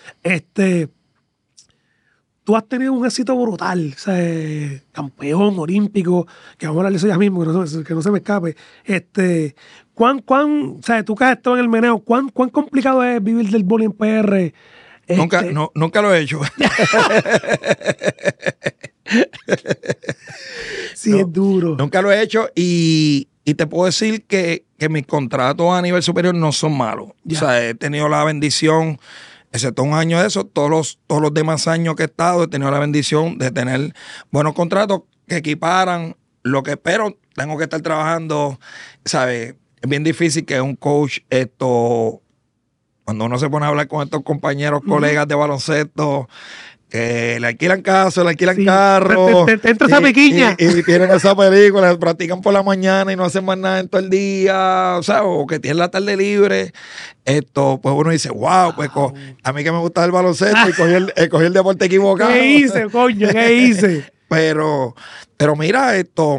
Tú has tenido un éxito brutal, o sea, campeón olímpico, que vamos a hablar de eso ya mismo, que no se me escape. O sea, tú que has estado en el meneo, ¿cuán complicado es vivir del voleibol en PR? Nunca lo he hecho. Sí, es duro. Nunca lo he hecho y te puedo decir que mis contratos a nivel superior no son malos. Ya. O sea, he tenido la bendición, excepto un año de eso, todos los demás años que he estado, he tenido la bendición de tener buenos contratos que equiparan lo que espero. Tengo que estar trabajando, ¿sabes? Es bien difícil que un coach, cuando uno se pone a hablar con estos compañeros, colegas de baloncesto, que le alquilan casa, le alquilan carro. Te entra esa piquiña. Y tienen esa película, practican por la mañana y no hacen más nada en todo el día, o sea, o que tienen la tarde libre. Pues uno dice, wow, pues a mí que me gusta el baloncesto y cogí el deporte equivocado. ¿Qué hice, coño? ¿Qué hice? Pero mira,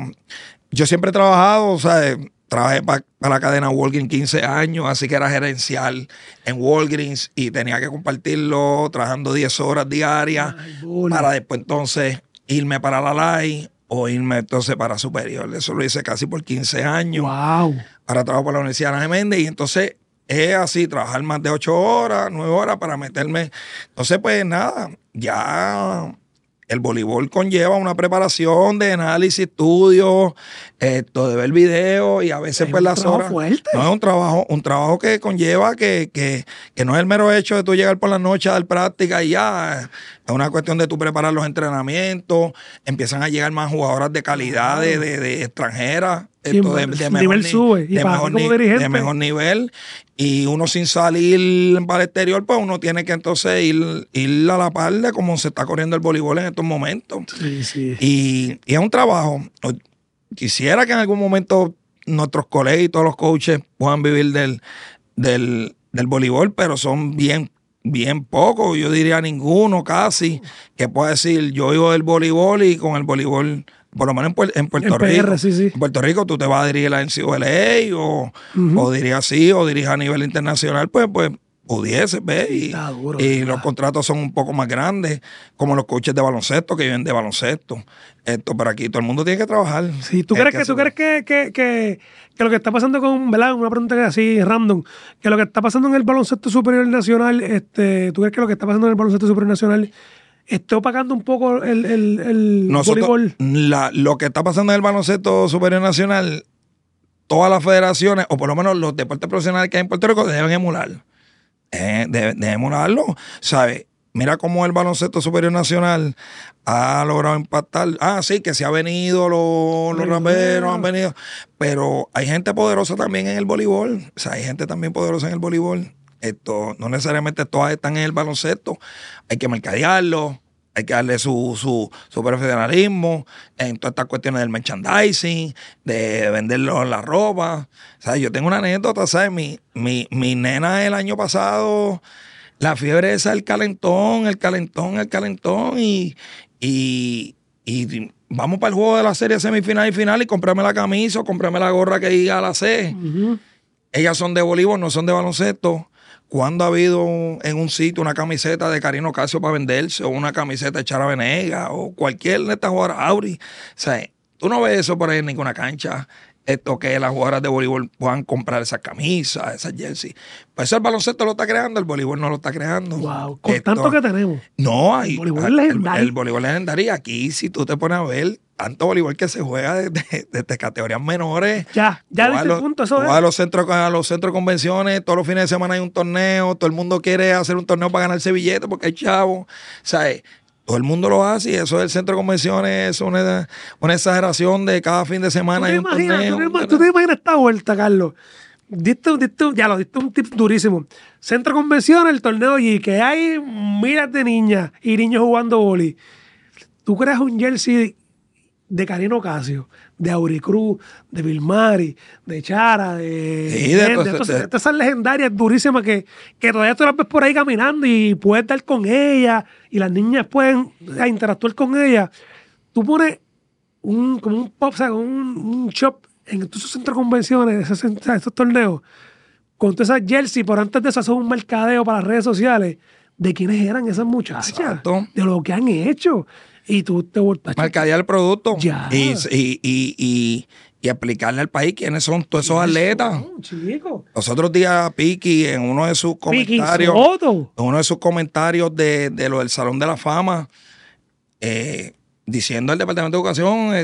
yo siempre he trabajado, o sea, trabajé para la cadena Walgreens 15 años, así que era gerencial en Walgreens y tenía que compartirlo trabajando 10 horas diarias para después entonces irme para la LAI o irme entonces para Superior. Eso lo hice casi por 15 años. Wow. Ahora trabajo por la Universidad de Ana Geméndez y entonces es así, trabajar más de 8 horas, 9 horas para meterme. Entonces, pues nada, ya el voleibol conlleva una preparación de análisis, estudio, de ver videos y a veces pues las horas. Fuerte. No, es un trabajo que conlleva que no es el mero hecho de tú llegar por la noche a dar práctica y ya. Es una cuestión de tú preparar los entrenamientos, empiezan a llegar más jugadoras de calidad de extranjeras. Sí, De mejor nivel sube. Y de para mejor ti como dirigente. de mejor nivel. Y uno sin salir para el exterior, pues uno tiene que entonces ir a la par de cómo se está corriendo el voleibol en estos momentos. Sí. Y es un trabajo. Quisiera que en algún momento nuestros colegas y todos los coaches puedan vivir del voleibol, pero son bien pocos. Yo diría ninguno casi que pueda decir yo vivo del voleibol y con el voleibol. Por lo menos en Puerto Rico. PR, sí. En Puerto Rico tú te vas a dirigir a la NCAA o dirijas así, o dirijas a nivel internacional, pues pudiese ver. Y los contratos son un poco más grandes, como los coaches de baloncesto que viven de baloncesto. Pero aquí todo el mundo tiene que trabajar. Sí, ¿tú crees que lo que está pasando con, ¿verdad? Una pregunta que es así random, que lo que está pasando en el baloncesto superior nacional, ¿tú crees que lo que está pasando en el baloncesto superior nacional está opacando un poco el voleibol? Lo que está pasando en el baloncesto superior nacional, todas las federaciones, o por lo menos los deportes profesionales que hay en Puerto Rico, deben emular. Deben emularlo, ¿sabes? Mira cómo el baloncesto superior nacional ha logrado impactar. Sí, que se ha venido, los raperos han venido, pero hay gente poderosa también en el voleibol. O sea, hay gente también poderosa en el voleibol. No necesariamente todas están en el baloncesto. Hay que mercadearlo, hay que darle su profesionalismo en todas estas cuestiones del merchandising, de venderlo en la ropa. O sea, yo tengo una anécdota, ¿sabes? Mi nena el año pasado, la fiebre esa, el calentón, y vamos para el juego de la serie semifinal y final y comprarme la camisa o comprarme la gorra que diga la C. Uh-huh. Ellas son de voleibol, no son de baloncesto. ¿Cuándo ha habido en un sitio una camiseta de Karina Ocasio para venderse o una camiseta de Chara Venegas o cualquier de estas jugadoras, Auri? O sea, tú no ves eso por ahí en ninguna cancha. que las jugadoras de voleibol puedan comprar esas camisas, esas jerseys. Pues eso el baloncesto lo está creando, el voleibol no lo está creando. Wow, con tanto que tenemos. No, el voleibol es legendario. El voleibol es legendario. Aquí, si tú te pones a ver, tanto voleibol que se juega desde categorías menores. Ya diste el punto, eso es. A los centros de convenciones, todos los fines de semana hay un torneo, todo el mundo quiere hacer un torneo para ganarse billetes porque hay chavos. O sea, todo el mundo lo hace y eso del centro de convenciones es una exageración de cada fin de semana hay un torneo. ¿Tú te imaginas esta vuelta, Carlos? Diste un tip durísimo. Centro de convenciones, el torneo allí, que hay miles de niñas y niños jugando boli. Tú creas un jersey de Karina Ocasio, de Auricruz, de Vilmari, de Chara, de esas legendarias durísimas que todavía tú las ves por ahí caminando y puedes estar con ellas y las niñas pueden interactuar con ellas. Tú pones como un pop, o sea, un shop en esos centros de convenciones, esos torneos, con todas esas jerseys, pero antes de eso haces un mercadeo para las redes sociales de quiénes eran esas muchachas, exacto, de lo que han hecho. Y tú te vueltas mercadear el producto ya. Y explicarle al país quiénes son todos esos atletas. Chico. Los otros días, Piki, en uno de sus comentarios, de lo del Salón de la Fama, diciendo al Departamento de Educación,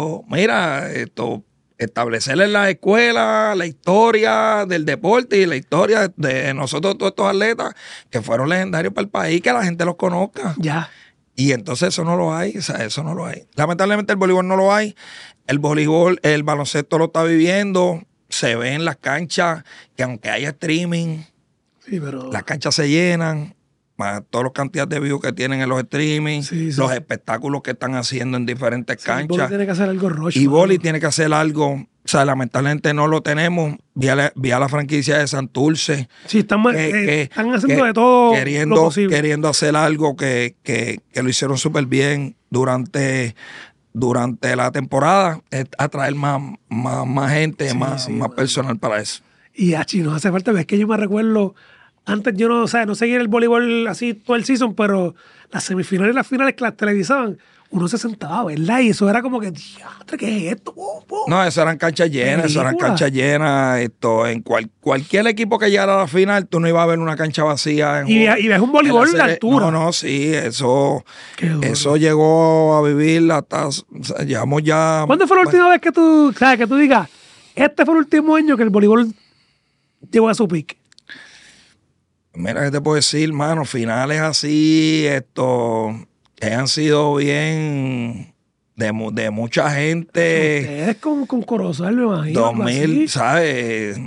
establecer en la escuela la historia del deporte y la historia de nosotros, todos estos atletas que fueron legendarios para el país, que la gente los conozca. Ya. Y entonces eso no lo hay, o sea, eso no lo hay. Lamentablemente el voleibol no lo hay. El voleibol, el baloncesto lo está viviendo. Se ve en las canchas que aunque haya streaming, sí, pero las canchas se llenan. Más todas las cantidades de views que tienen en los streamings, los espectáculos que están haciendo en diferentes canchas. Boli tiene que hacer algo rocho. Y Boli tiene que hacer algo. O sea, lamentablemente no lo tenemos. Vi a la franquicia de Santurce. Sí, están haciendo de todo lo posible. Queriendo hacer algo que lo hicieron súper bien durante la temporada. Atraer más gente, más personal para eso. Y no hace falta. Es que yo me recuerdo... Antes yo no seguía el voleibol así todo el season, pero las semifinales y las finales que las televisaban, uno se sentaba, ¿verdad? Y eso era como que, diatre, ¿qué es esto? No, eso eran canchas llenas, en cualquier equipo que llegara a la final, tú no ibas a ver una cancha vacía. Y ves un voleibol de altura. No, sí, eso llegó a vivir hasta, llevamos ya... ¿Cuándo fue la última vez que tú digas, este fue el último año que el voleibol llegó a su pick? Mira, ¿qué te puedo decir, mano? Finales así, que han sido bien de mucha gente. Ustedes con Corozal, me imagino. 2000, ¿sabes?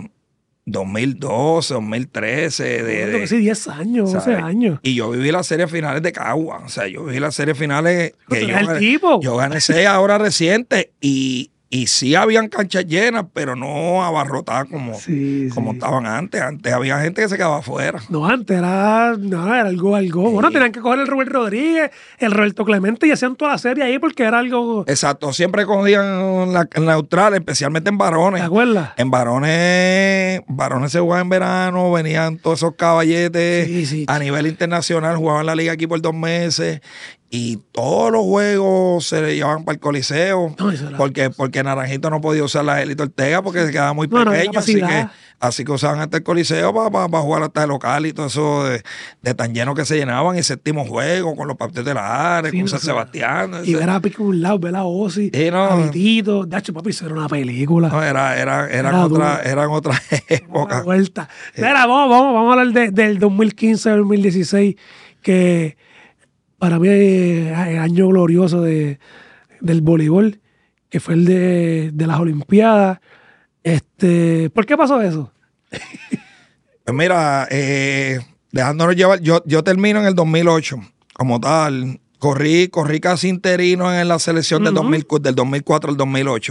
2012, 2013. Sí, 10 años, 11 años. Y yo viví las series finales de Cagua. O sea, yo viví las series finales que yo gané 6 ahora reciente y sí habían canchas llenas, pero no abarrotadas como estaban antes. Antes había gente que se quedaba afuera. No, antes era algo. Sí. Bueno, tenían que coger el Rubén Rodríguez, el Roberto Clemente y hacían toda la serie ahí porque era algo... Exacto, siempre cogían la neutral, especialmente en varones. ¿Te acuerdas? En varones se jugaba en verano, venían todos esos caballetes a nivel internacional, jugaban la liga aquí por 2 meses. Y todos los juegos se le llevaban para el Coliseo, porque Naranjito no podía usar la Élite Ortega porque se quedaba muy pequeño, así que usaban hasta el Coliseo para jugar hasta el local y todo eso de tan lleno que se llenaban. Y séptimo juego con los Paptes de la Ares, con San Sebastián. Y ver a Pico un lado, ver a Ozzy, a Vitito. De hecho, papi, eso era una película. No, eran otras épocas. Mira, vamos a hablar del 2015, 2016, que... Para mí el año glorioso del voleibol, que fue el de las Olimpiadas. ¿Por qué pasó eso? Pues mira, dejándonos llevar, yo termino en el 2008 como tal. Corrí casi interino en la selección del 2004 al 2008.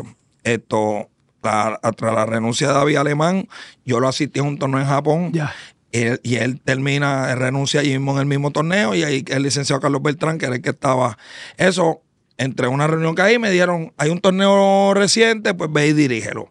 Tras la renuncia de David Alemán, yo lo asistí a un torneo en Japón. Ya. Y él renuncia allí mismo en el mismo torneo, y ahí el licenciado Carlos Beltrán, que era el que estaba. Eso, entre una reunión que hay hay un torneo reciente, pues ve y dirígelo.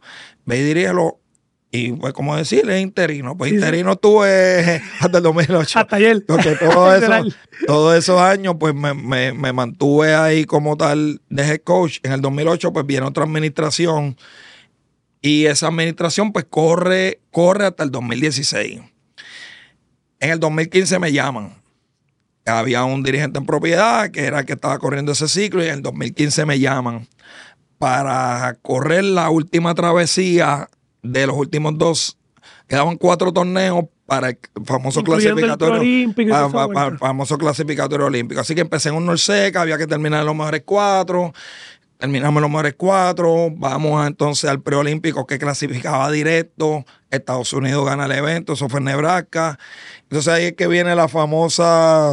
Y pues, como decirle, es interino. Pues interino estuve hasta el 2008. Hasta ayer. Porque todos esos años, pues me mantuve ahí como tal de head coach. En el 2008, pues viene otra administración. Y esa administración pues corre hasta el 2016. En el 2015 me llaman. Había un dirigente en propiedad que era el que estaba corriendo ese ciclo y en el 2015 me llaman para correr la última travesía de los últimos 2. Quedaban 4 torneos para el famoso clasificatorio. Famoso clasificatorio olímpico. Así que empecé en un Norseca, había que terminar en los mejores 4. Terminamos en los mejores 4. Vamos entonces al preolímpico que clasificaba directo. Estados Unidos gana el evento, eso fue en Nebraska. Entonces ahí es que viene la famosa.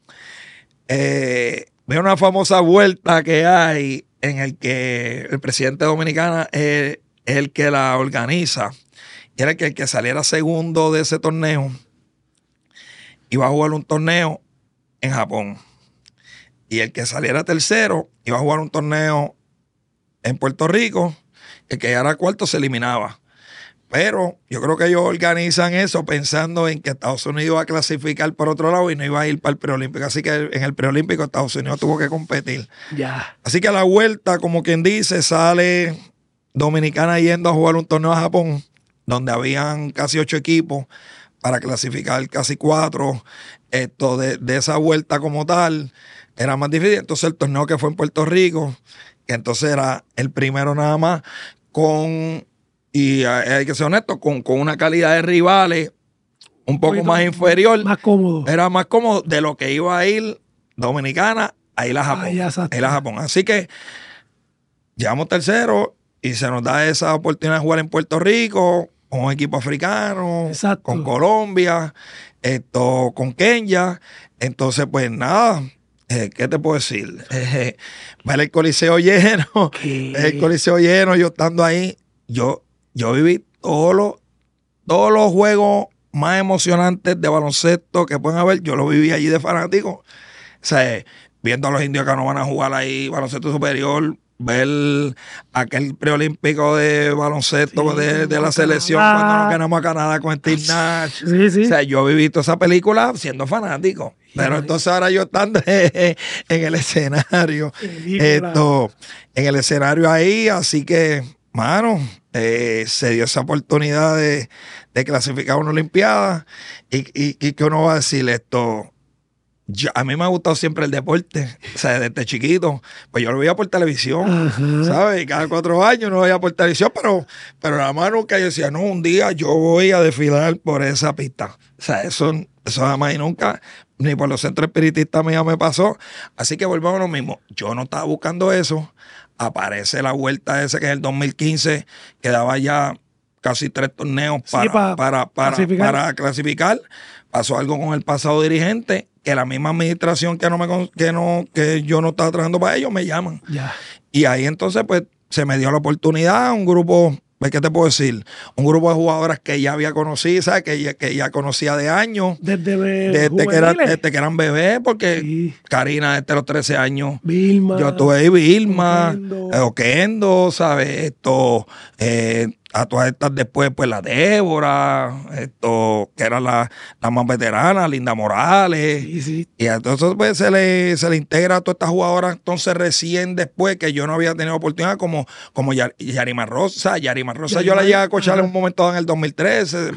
Viene una famosa vuelta que hay en el que el presidente dominicano es el que la organiza. Y era que el que saliera segundo de ese torneo iba a jugar un torneo en Japón. Y el que saliera tercero iba a jugar un torneo en Puerto Rico. El que llegara cuarto se eliminaba. Pero yo creo que ellos organizan eso pensando en que Estados Unidos iba a clasificar por otro lado y no iba a ir para el preolímpico. Así que en el preolímpico Estados Unidos tuvo que competir. Ya. Así que a la vuelta, como quien dice, sale Dominicana yendo a jugar un torneo a Japón, donde habían casi 8 equipos para clasificar casi 4. Esto de esa vuelta como tal era más difícil. Entonces el torneo que fue en Puerto Rico, que entonces era el primero nada más, y hay que ser honesto, con una calidad de rivales un poco más inferior. Más cómodo. Era más cómodo de lo que iba a ir Dominicana a ir a Japón. A ir a Japón. Así que llegamos tercero y se nos da esa oportunidad de jugar en Puerto Rico con un equipo africano, exacto, con Colombia, con Kenia. Entonces, pues nada, ¿qué te puedo decir? Ver el Coliseo lleno, yo estando ahí, yo viví todos los juegos más emocionantes de baloncesto que pueden haber, yo lo viví allí de fanático. O sea, viendo a los indios que no van a jugar ahí, baloncesto superior, ver aquel preolímpico de baloncesto de la selección cuando nos ganamos a Canadá con Steve Nash. Sí. O sea, yo viví toda esa película siendo fanático. Pero entonces ahora yo estando en el escenario, en el escenario ahí, así que, mano, se dio esa oportunidad de clasificar a una Olimpiada y que uno va a decir esto. A mí me ha gustado siempre el deporte, o sea, desde chiquito, pues yo lo veía por televisión, ¿sabes? Y cada 4 años no lo veía por televisión, pero nada más nunca yo decía, no, un día yo voy a desfilar por esa pista. O sea, eso jamás y nunca, ni por los centros espiritistas míos me pasó. Así que volvamos a lo mismo. Yo no estaba buscando eso. Aparece la vuelta esa que es el 2015, que daba ya casi 3 torneos para clasificar. Pasó algo con el pasado dirigente, que la misma administración que yo no estaba trabajando para ellos me llaman. Ya. Y ahí entonces pues se me dio la oportunidad, un grupo, ¿qué te puedo decir? Un grupo de jugadoras que ya había conocido, ¿sabes? Que ya conocía de años. Desde que eran bebés, porque sí. Karina desde los 13 años. Vilma. Yo tuve ahí Vilma, Oquendo, ¿sabes? A todas estas después, pues la Débora, que era la más veterana, Linda Morales. Sí. Y entonces pues se le integra a todas estas jugadoras, entonces recién después que yo no había tenido oportunidad, como Yarimar Rosa. Yarimar Rosa yo la llegué a cochar en un momento dado en el 2013,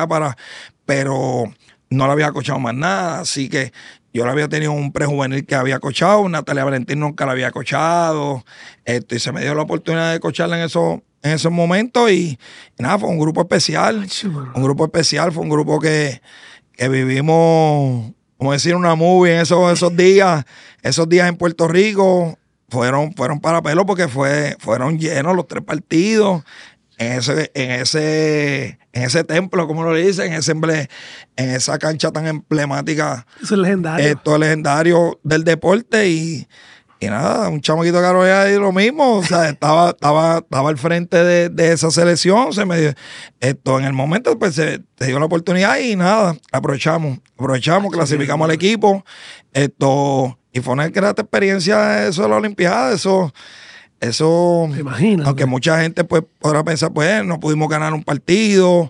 pero no la había cochado más nada, así que yo la había tenido un prejuvenil que había cochado, Natalia Valentín nunca la había cochado, y se me dio la oportunidad de cocharla en esos momentos y nada, fue un grupo especial. Fue un grupo que vivimos, como decir, una movie en esos días en Puerto Rico. Fueron para pelo porque fueron llenos los 3 partidos en ese templo, como lo dicen, en esa cancha tan emblemática. Eso es legendario. Esto es legendario del deporte y nada, un chamaquito que ahora lo mismo, o sea, estaba al frente de esa selección, en el momento pues se dio la oportunidad y nada, aprovechamos, clasificamos al equipo, y fue una grata experiencia eso de la Olimpiada, eso, me imagino, aunque mucha gente pues podrá pensar, pues no pudimos ganar un partido,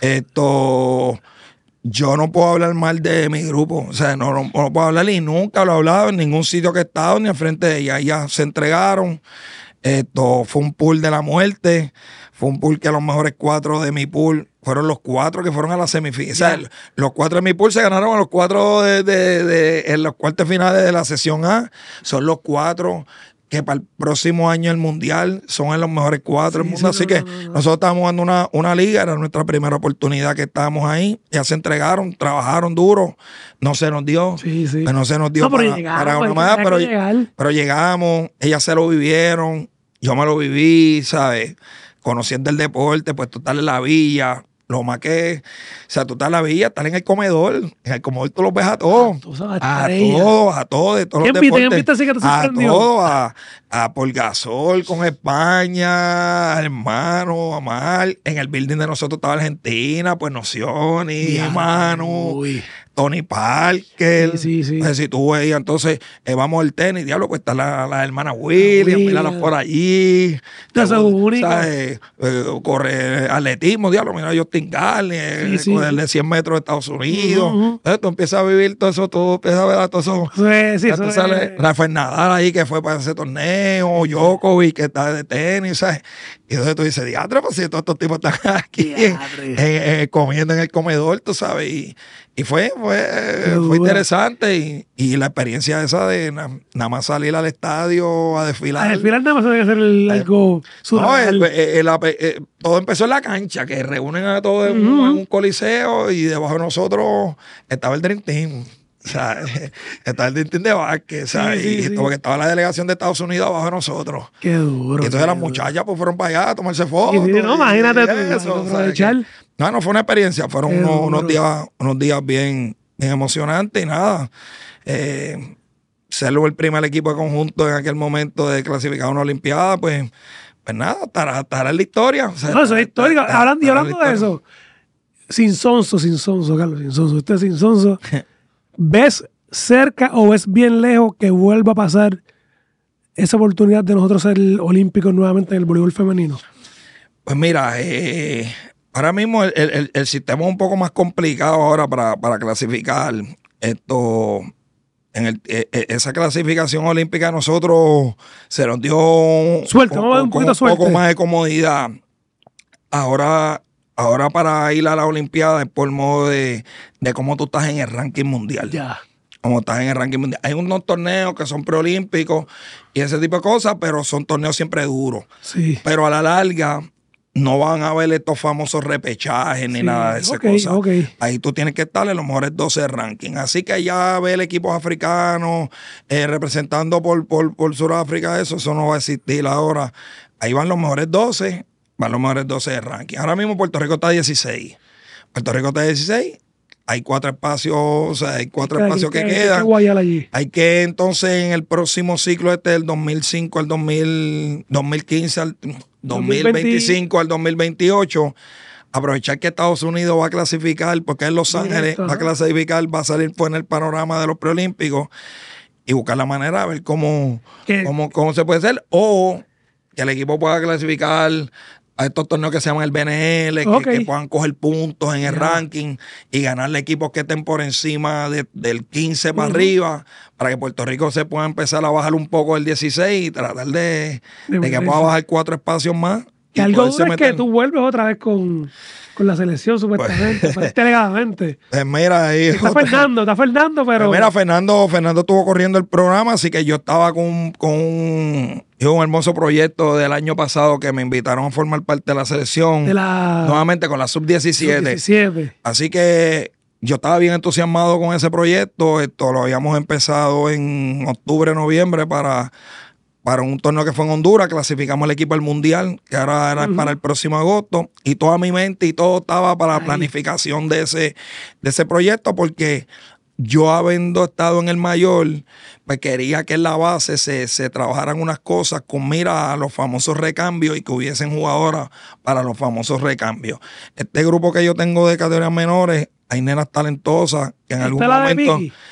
yo no puedo hablar mal de mi grupo, o sea, no puedo hablar y nunca lo he hablado en ningún sitio que he estado ni al frente de ella. Ellas se entregaron, fue un pool de la muerte, Fue un pool que los mejores 4 de mi pool fueron los 4 que fueron a la semifinal. O sea, los 4 de mi pool se ganaron a los 4 en los cuartos finales de la sesión A. Son los 4 que para el próximo año el mundial son los mejores 4 del mundo. Así que nosotros estábamos jugando una liga, era nuestra primera oportunidad que estábamos ahí. Ya se entregaron, trabajaron duro, no se nos dio. Pues no se nos dio para una más, pero llegamos, ellas se lo vivieron, yo me lo viví, ¿sabes? Conociendo el deporte, pues tú estás en la villa. Lo más que, o sea, tú estás en la villa, estás en el comedor. En el comedor tú los ves a todos. A todos, de todos los deportes. Así que te a todos, a Polgasol con España, hermano, Amal. En el building de nosotros estaba Argentina, pues Nocioni, hermano. Tony Parker. Si tú veías, entonces vamos al tenis, diablo, pues está la hermana William, mírala por allí. Eso es único. Corre atletismo, diablo, mira Justin Garley, el de 100 metros de Estados Unidos. Entonces tú empiezas a vivir todo eso, tú empiezas a ver todo eso. Eso sale Rafael Nadal ahí que fue para ese torneo, Djokovic que está de tenis, ¿sabes? Y entonces tú dices, diatre, pues si todos estos tipos están aquí comiendo en el comedor, tú sabes, y fue interesante y la experiencia esa de nada más salir al estadio a desfilar. A desfilar nada más hay que hacer algo surreal. Todo empezó en la cancha, que reúnen a todos en un coliseo y debajo de nosotros estaba el Dream Team. O sea, estaba el Dream Team de básquet, ¿sabes? Porque estaba la delegación de Estados Unidos abajo de nosotros. Qué duro. Y entonces las muchachas pues fueron para allá a tomarse fotos. No, imagínate tú, aprovechar. No, fue una experiencia, fueron unos días bien emocionantes y nada. Serlo el primer equipo de conjunto en aquel momento de clasificar a una Olimpiada, pues nada, estará en la historia. O sea, no, eso es histórico. Hablando de eso, sin sonso, Carlos, sin sonso. Usted sin sonso. ¿Ves cerca o ves bien lejos que vuelva a pasar esa oportunidad de nosotros ser olímpicos nuevamente en el voleibol femenino? Pues mira, ahora mismo el sistema es un poco más complicado ahora para clasificar esto. Esa clasificación olímpica a nosotros se nos dio suerte, un poco más de comodidad. Ahora para ir a la Olimpiada es por modo de cómo tú estás en el ranking mundial. Como estás en el ranking mundial. Hay unos torneos que son preolímpicos y ese tipo de cosas, pero son torneos siempre duros. Pero a la larga no van a haber estos famosos repechajes ni nada de esas cosas. Ahí tú tienes que estar en los mejores 12 de ranking. Así que ya ver equipos africanos representando por Sudáfrica, eso no va a existir ahora. Ahí van los mejores 12. Van los mejores 12 de ranking. Ahora mismo Puerto Rico está 16. Hay 4 espacios, o sea, hay 4 espacios que quedan. Hay que entonces en el próximo ciclo del 2005 al 2015 al 2025 al 2028, aprovechar que Estados Unidos va a clasificar, porque en Los Ángeles va a clasificar, va a salir pues en el panorama de los preolímpicos y buscar la manera de ver cómo se puede hacer, o que el equipo pueda clasificar a estos torneos que se llaman el BNL, que puedan coger puntos en el ranking y ganarle equipos que estén por encima del 15 para arriba, para que Puerto Rico se pueda empezar a bajar un poco el 16 y tratar de que pueda bajar 4 espacios más. Que algo duro es que tú vuelves otra vez con la selección, supuestamente, delegadamente. Pues mira, ahí. Está Fernando, pero. Pues mira, Fernando estuvo corriendo el programa, así que yo estaba con un hermoso proyecto del año pasado que me invitaron a formar parte de la selección. Nuevamente con la sub-17. Así que yo estaba bien entusiasmado con ese proyecto. Esto lo habíamos empezado en octubre, noviembre para un torneo que fue en Honduras. Clasificamos el equipo al Mundial, que ahora era para el próximo agosto, y toda mi mente y todo estaba para la planificación de ese proyecto, porque yo, habiendo estado en el mayor, pues quería que en la base se trabajaran unas cosas con mira a los famosos recambios y que hubiesen jugadoras para los famosos recambios. Este grupo que yo tengo de categorías menores, hay nenas talentosas que en algún momento...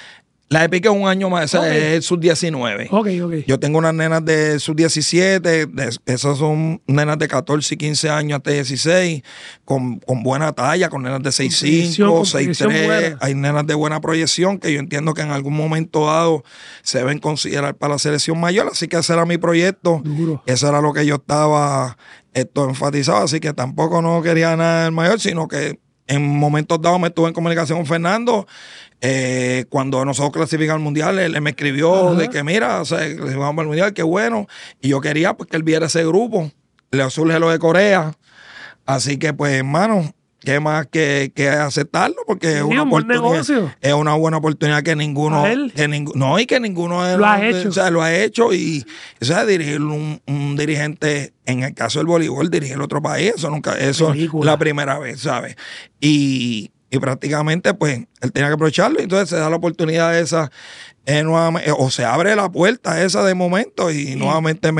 La Epic es un año más, esa Okay. es sub-19. Ok. Yo tengo unas nenas de sub-17, esas son nenas de 14 y 15 años hasta 16, con buena talla, con nenas de 6'5", 6'3". Hay nenas de buena proyección que yo entiendo que en algún momento dado se deben considerar para la selección mayor, así que ese era mi proyecto. Duro. Eso era lo que yo estaba enfatizado, así que tampoco no quería nada del mayor, sino que en momentos dados me estuve en comunicación con Fernando. Cuando nosotros clasificamos al mundial, él me escribió de que mira, o sea, clasificamos al mundial, qué bueno. Y yo quería pues, que él viera ese grupo. Le surge lo de Corea. Así que, pues, hermano, qué más que aceptarlo, porque es una oportunidad. Es una buena oportunidad que ninguno. Y que ninguno lo ha hecho. O sea, lo ha hecho. Y o sea, dirigir un dirigente, en el caso del voleibol, dirigir otro país, eso es la primera vez, ¿sabes? Y prácticamente, pues, él tenía que aprovecharlo. Y entonces se da la oportunidad esa, nuevamente, o se abre la puerta esa de momento y nuevamente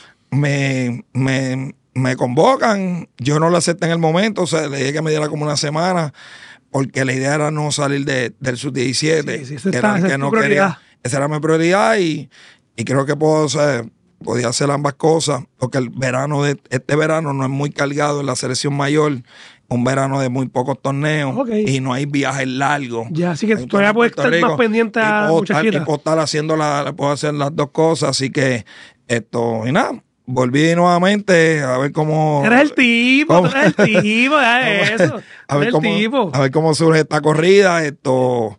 me convocan. Yo no lo acepté en el momento, o sea, le dije que me diera como una semana, porque la idea era no salir del sub-17. Sí, esa era mi prioridad y creo que podía hacer ambas cosas, porque este verano no es muy cargado en la selección mayor. Un verano de muy pocos torneos y no hay viajes largos. Ya, así que todavía puedes estar más pendiente a muchachita. Y puedo estar puedo hacer las dos cosas, así que y nada, volví nuevamente a ver cómo... Eres el tipo, ya eso. A ver cómo surge esta corrida, con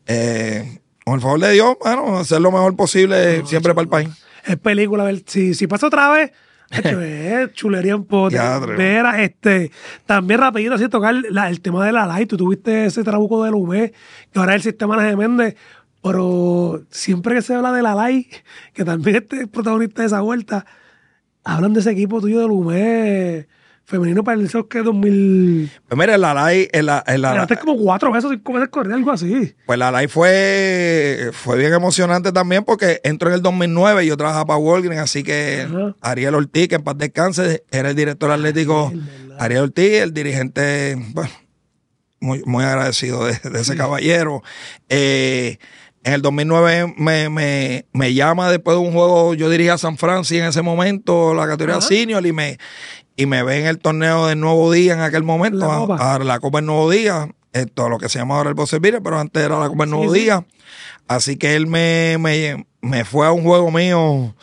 el favor de Dios, bueno, hacer lo mejor posible siempre para el país. Es película, a ver, si pasa otra vez... chulería en pote. Vera, también rapidito así tocar el tema de la LAI. Tú tuviste ese trabuco del UME, que ahora es el sistema de Méndez, pero siempre que se habla de la LAI, que también es protagonista de esa vuelta, hablan de ese equipo tuyo del UME femenino para el que 2000. Pues mira, la LAI. Ganaste como 4 veces, 5 veces correr, algo así. Pues la LAI fue bien emocionante también porque entró en el 2009 y yo trabajaba para Walgreens, así que Ariel Ortiz, que en paz descanse, era el director atlético. Ariel Ortiz, el dirigente, bueno, muy agradecido de ese caballero. En el 2009 me llama después de un juego, yo diría San Francisco en ese momento, la categoría senior, y me ve en el torneo del Nuevo Día en aquel momento, la Copa del Nuevo Día, lo que se llama ahora el Bocevire, pero antes era la Copa del Nuevo Día. Así que él me fue a un juego mío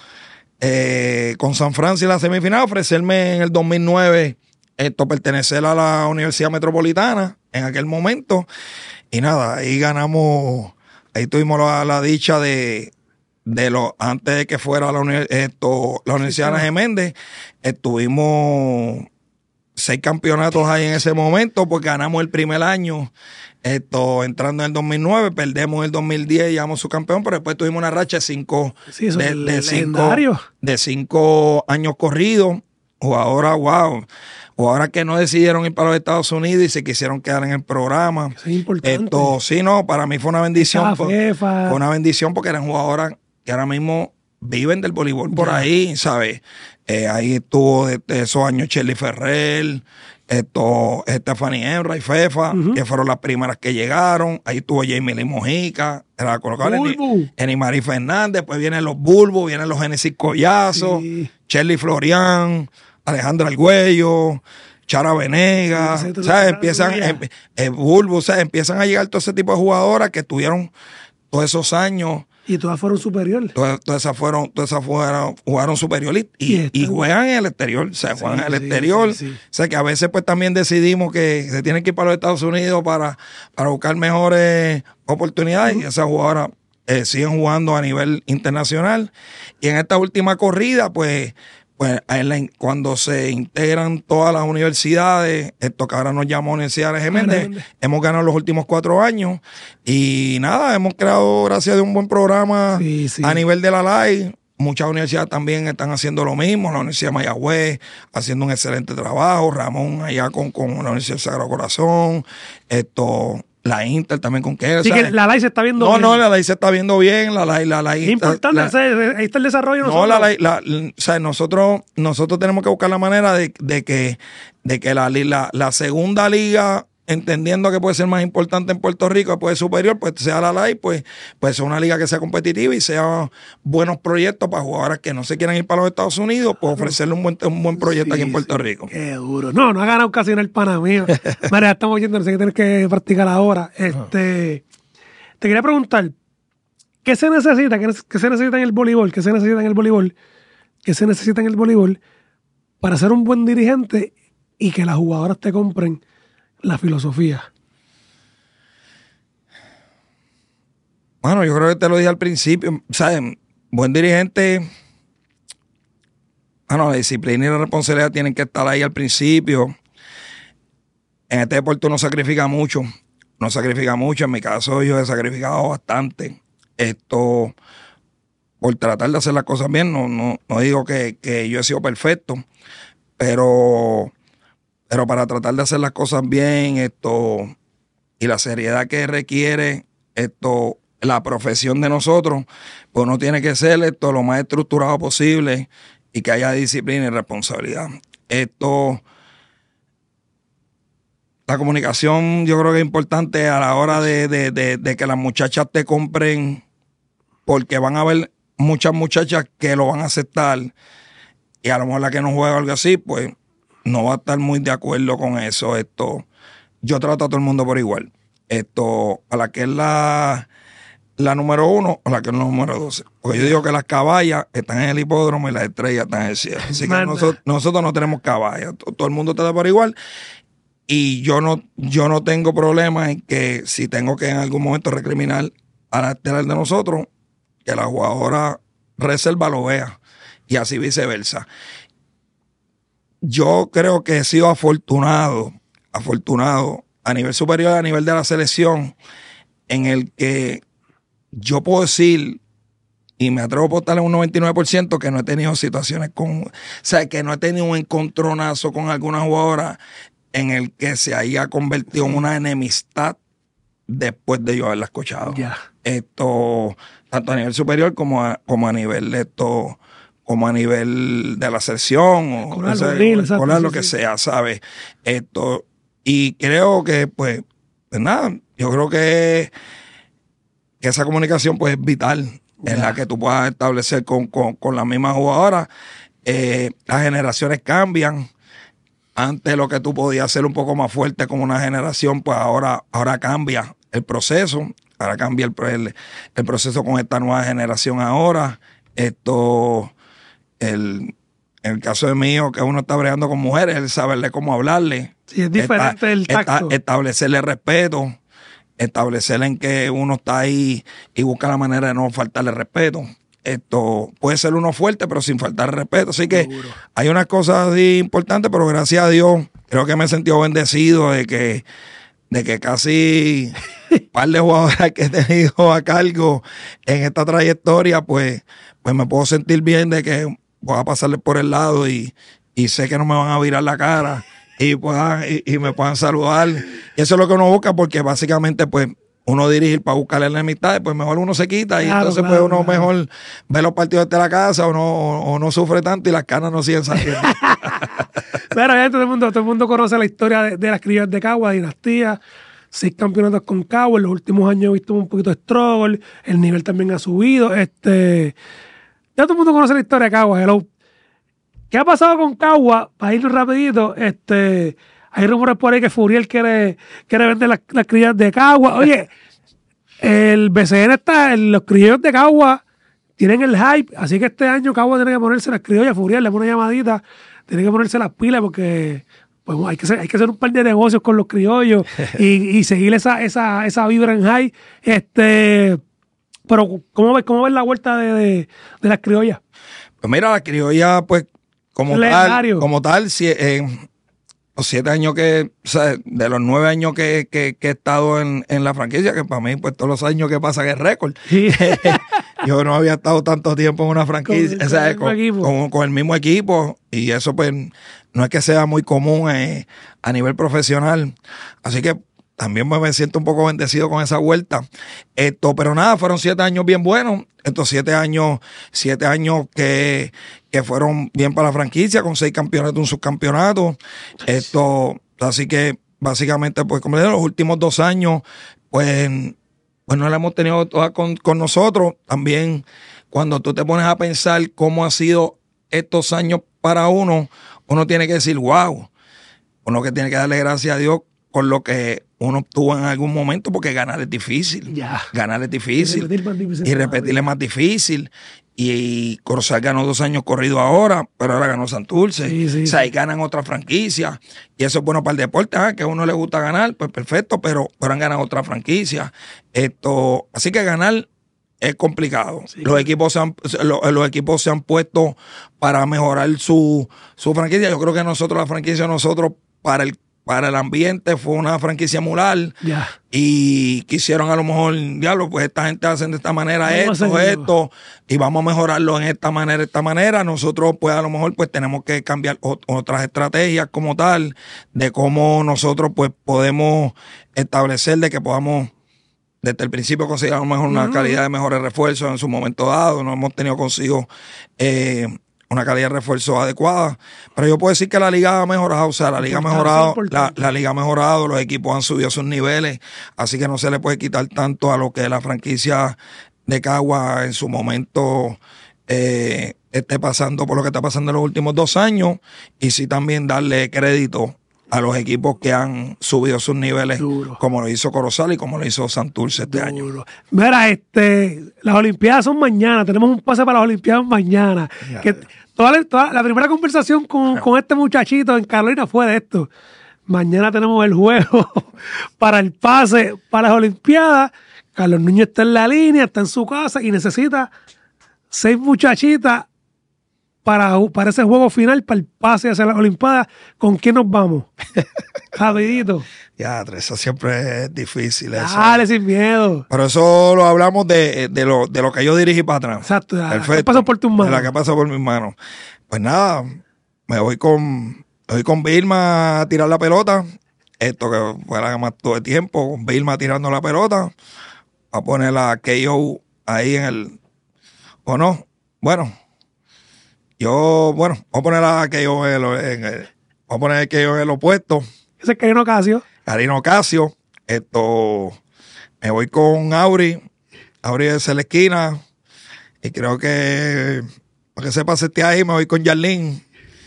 con San Francisco en la semifinal, ofrecerme en el 2009 pertenecer a la Universidad Metropolitana en aquel momento. Y nada, ahí ganamos, ahí tuvimos la dicha antes de que fuera la Universidad de Méndez, tuvimos 6 campeonatos ahí en ese momento, porque ganamos el primer año, entrando en el 2009, perdemos en el 2010 y llegamos subcampeón, pero después tuvimos una racha de 5 años corridos. Jugadoras que no decidieron ir para los Estados Unidos y se quisieron quedar en el programa. Eso es importante. Para mí fue una bendición. Fue una bendición porque eran jugadoras que ahora mismo viven del voleibol por ahí, ¿sabes? Ahí estuvo de esos años Shirley Ferrer, Stephanie Emra y Fefa, que fueron las primeras que llegaron. Ahí estuvo Jamie Lee Mojica, era colocado Enimari Fernández, después vienen los Bulbos, vienen los Genesis Collazo, Shirley Florian, Alejandra Argüello, Chara Venegas, ¿sabes? Empiezan a llegar todo ese tipo de jugadoras que estuvieron todos esos años. Y todas fueron superiores. Todas esas jugaron superior y juegan en el exterior. O sea, juegan en el exterior. O sea, que a veces pues también decidimos que se tienen que ir para los Estados Unidos para buscar mejores oportunidades. Y esas jugadoras siguen jugando a nivel internacional. Y en esta última corrida, pues cuando se integran todas las universidades, esto que ahora nos llama Universidad de Méndez, hemos ganado los últimos 4 años y nada, hemos creado, gracias a un buen programa a nivel de la LAI. Muchas universidades también están haciendo lo mismo, la Universidad de Mayagüez haciendo un excelente trabajo, Ramón allá con la Universidad del Sagrado Corazón, la Inter también con Kelsey. Así que la LAI se está viendo bien. No, la LAI se está viendo bien. La LAI es importante, ahí está el desarrollo. No, o sea, nosotros tenemos que buscar la manera de que la segunda liga entendiendo que puede ser más importante en Puerto Rico, después de superior, pues sea la LAI, pues es una liga que sea competitiva y sea buenos proyectos para jugadores que no se quieran ir para los Estados Unidos, pues ofrecerle un buen proyecto aquí en Puerto Rico. Qué duro. No ha ganado casi en el pana mío. María, estamos yendo, no sé qué tienes que practicar ahora. Te quería preguntar, ¿qué se necesita? ¿Qué se necesita en el voleibol? ¿Qué se necesita en el voleibol? ¿Qué se necesita en el voleibol para ser un buen dirigente y que las jugadoras te compren la filosofía? Bueno, yo creo que te lo dije al principio, ¿sabes? Buen dirigente, la disciplina y la responsabilidad tienen que estar ahí al principio. En este deporte uno sacrifica mucho, en mi caso yo he sacrificado bastante. Por tratar de hacer las cosas bien, no digo que yo he sido perfecto, pero para tratar de hacer las cosas bien, y la seriedad que requiere la profesión de nosotros, pues uno tiene que ser lo más estructurado posible y que haya disciplina y responsabilidad. La comunicación yo creo que es importante a la hora de que las muchachas te compren, porque van a haber muchas muchachas que lo van a aceptar y a lo mejor la que no juega algo así, pues no va a estar muy de acuerdo con eso. Yo trato a todo el mundo por igual. A la que es la número 1 o la que es la número 12. Porque yo digo que las caballas están en el hipódromo y las estrellas están en el cielo. Así que nosotros no tenemos caballas. Todo el mundo trata por igual. Y yo no tengo problemas en que si tengo que en algún momento recriminar a la estelar de nosotros, que la jugadora reserva lo vea. Y así viceversa. Yo creo que he sido afortunado a nivel superior, a nivel de la selección, en el que yo puedo decir, y me atrevo a apostarle un 99%, que no he tenido situaciones que no he tenido un encontronazo con alguna jugadora en el que se haya convertido en una enemistad después de yo haberla escuchado. Yeah. Tanto a nivel superior como a nivel como a nivel de la selección o lo que sea, ¿sabes? Y creo que, pues nada, yo creo que esa comunicación pues es vital en la que tú puedas establecer con la misma jugadora. Las generaciones cambian. Antes lo que tú podías hacer un poco más fuerte como una generación, pues ahora cambia el proceso. Ahora cambia el proceso con esta nueva generación ahora. En el caso de mi hijo, que uno está bregando con mujeres, el saberle cómo hablarle. Sí, es diferente el tacto. Establecerle respeto, establecerle en que uno está ahí y busca la manera de no faltarle respeto. Puede ser uno fuerte, pero sin faltar respeto. Así que hay unas cosas así importantes, pero gracias a Dios, creo que me he sentido bendecido de que casi un par de jugadoras que he tenido a cargo en esta trayectoria, pues me puedo sentir bien de que voy a pasarle por el lado y sé que no me van a virar la cara y me puedan saludar. Y eso es lo que uno busca, porque básicamente pues uno dirige para buscarle la amistad, pues mejor uno se quita y entonces pues uno mejor ve los partidos desde la casa o no sufre tanto y las canas no siguen saliendo. Pero ya todo el mundo conoce la historia de las criollas de Cagua, dinastía, 6 campeonatos con Cagua. En los últimos años he visto un poquito de struggle, el nivel también ha subido. Ya todo el mundo conoce la historia de Cagua. Hello. ¿Qué ha pasado con Cagua? Para irnos rapidito, hay rumores por ahí que Furiel quiere vender las criollas de Cagua. Oye, el BCN los criollos de Cagua tienen el hype, así que este año Cagua tiene que ponerse las criollas. Furiel le pone una llamadita, tiene que ponerse las pilas porque pues, hay que hacer un par de negocios con los criollos y seguir esa vibra en high. Pero ¿cómo ves la vuelta de las criollas? Pues mira, las criollas, pues como tal, los 7 años o sea, de los 9 años que he estado en la franquicia, que para mí, pues todos los años que pasan es récord. Sí. Yo no había estado tanto tiempo en una franquicia, con el mismo equipo, y eso pues no es que sea muy común a nivel profesional. Así que también me siento un poco bendecido con esa vuelta. Pero nada, fueron 7 años bien buenos. Estos 7 años que fueron bien para la franquicia, con 6 campeonatos, un subcampeonato. Así que básicamente, pues como le digo, los últimos 2 años, pues no la hemos tenido toda con nosotros. También cuando tú te pones a pensar cómo ha sido estos años para uno tiene que decir, wow, uno que tiene que darle gracias a Dios por lo que uno obtuvo en algún momento, porque ganar es difícil. Ganar es difícil. Y repetir es más difícil. Y Corozal ganó 2 años corridos ahora, pero ahora ganó Santurce. O sea, ahí ganan otra franquicia. Y eso es bueno para el deporte, que a uno le gusta ganar, pues perfecto, pero han ganado otra franquicia. Así que ganar es complicado. Sí. Los equipos se han puesto para mejorar su franquicia. Yo creo que la franquicia de nosotros, para el ambiente, fue una franquicia mural. Y quisieron a lo mejor, diablo, pues esta gente hace de esta manera esto, y vamos a mejorarlo en esta manera. Nosotros, pues a lo mejor, pues tenemos que cambiar otras estrategias como tal, de cómo nosotros, pues podemos establecer de que podamos desde el principio conseguir a lo mejor una calidad de mejores refuerzos en su momento dado. No hemos tenido consigo una calidad de refuerzo adecuada, pero yo puedo decir que la liga ha mejorado, o sea, la liga ha mejorado, la liga ha mejorado, los equipos han subido sus niveles, así que no se le puede quitar tanto a lo que la franquicia de Cagua en su momento esté pasando por lo que está pasando en los últimos 2 años, y sí también darle crédito a los equipos que han subido sus niveles, como lo hizo Corozal y como lo hizo Santurce este año. Mira, las Olimpiadas son mañana, tenemos un pase para las Olimpiadas mañana. Que la primera conversación con este muchachito en Carolina fue de esto. Mañana tenemos el juego para el pase para las Olimpiadas. Carlos Núñez está en la línea, está en su casa y necesita 6 muchachitas para ese juego final, para el pase hacia las Olimpiadas. ¿Con quién nos vamos? Rapidito. Ya, eso siempre es difícil. Dale, sin miedo. Pero eso lo hablamos de lo que yo dirigí para atrás. Exacto. Perfecto. ¿Qué pasó por tus manos? La que pasó por mis manos. Pues nada, me voy con Vilma a tirar la pelota. Esto que fuera más todo el tiempo, con Vilma tirando la pelota. A poner la KO ahí en el... ¿O no? Bueno... voy a poner a KO voy a poner el KO en el opuesto. Ese es Karino Ocasio. Me voy con Auri es la esquina. Y creo que, para que sepa este ahí, me voy con Yarlín.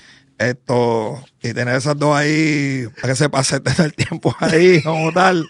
Y tener esas dos ahí, para que se pase el tiempo ahí, como tal.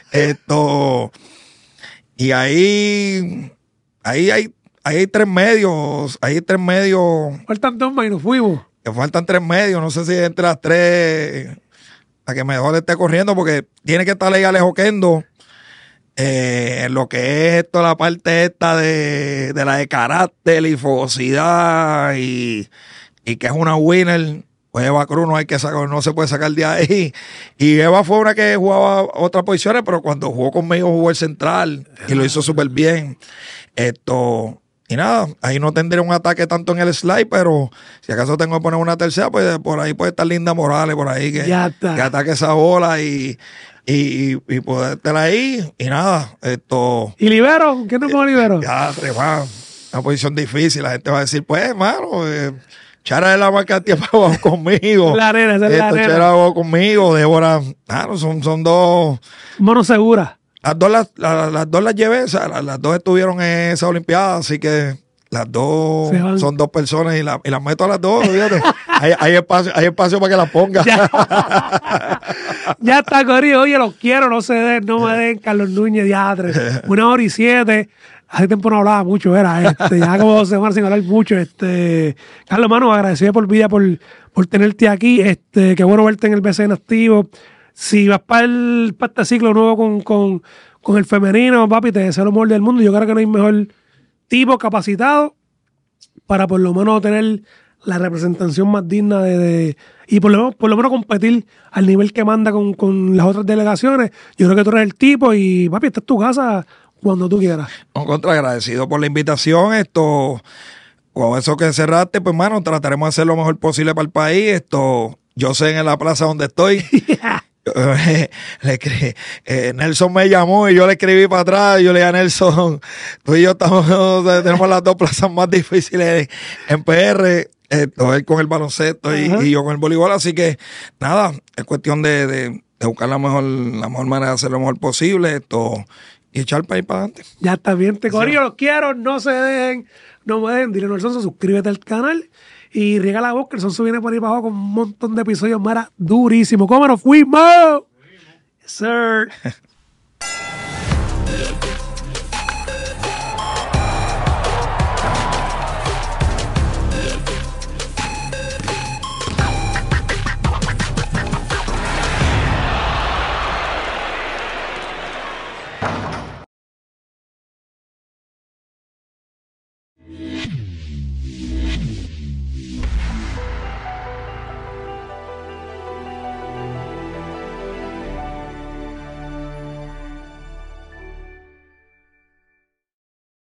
Y ahí hay 3 medios. Faltan 2 más y nos fuimos. Que faltan 3 medios. No sé si entre las 3 a que mejor esté corriendo, porque tiene que estar ahí Alejo Kendo. En lo que es la parte esta de la de carácter y fogosidad y que es una winner. Pues Eva Cruz no se puede sacar de ahí. Y Eva fue una que jugaba otras posiciones, pero cuando jugó conmigo jugó el central y lo hizo súper bien. Y nada, ahí no tendré un ataque tanto en el slide, pero si acaso tengo que poner una tercera, pues por ahí puede estar Linda Morales, por ahí que ataque esa bola y podértela ahí. Y nada, ¿Y libero? ¿Qué no puedo libero? Una posición difícil. La gente va a decir, pues, hermano, Chara de la marca tiempo conmigo. La nena, esa es la nena. Chara conmigo, Débora. Son 2. Mono segura. Las dos las llevé, o sea, las 2 estuvieron en esa Olimpiada, así que las 2 son 2 personas y las meto a las 2, fíjate. hay espacio para que las ponga. Ya está, Corillo. Oye, los quiero, no me den Carlos Núñez, diatre. 1:07. Hace tiempo no hablaba mucho, ya como 2 semanas sin hablar mucho. Carlos, mano, agradecido por vida por tenerte aquí. Qué bueno verte en el BCN activo. Si vas para este ciclo nuevo con el femenino, papi, te deseo lo mejor del mundo. Yo creo que no hay mejor tipo capacitado para por lo menos tener la representación más digna y por lo menos competir al nivel que manda con las otras delegaciones. Yo creo que tú eres el tipo y, papi, esta es tu casa cuando tú quieras. Agradecido por la invitación. Con eso que cerraste, pues, hermano, trataremos de hacer lo mejor posible para el país. Yo sé en la plaza donde estoy. Nelson me llamó y yo le escribí para atrás. Yo le dije a Nelson, tú y yo tenemos las 2 plazas más difíciles en PR. Él con el baloncesto y yo con el voleibol. Así que nada, es cuestión de buscar la mejor manera de hacer lo mejor posible y echar el país para adelante. Ya está bien, te corillo, los quiero, no se dejen, no me dejen, dile al Sonso, suscríbete al canal y riega la voz que el Sonso viene por ahí para abajo con un montón de episodios más durísimos. ¿Cómo nos fuimos? Yes, sir.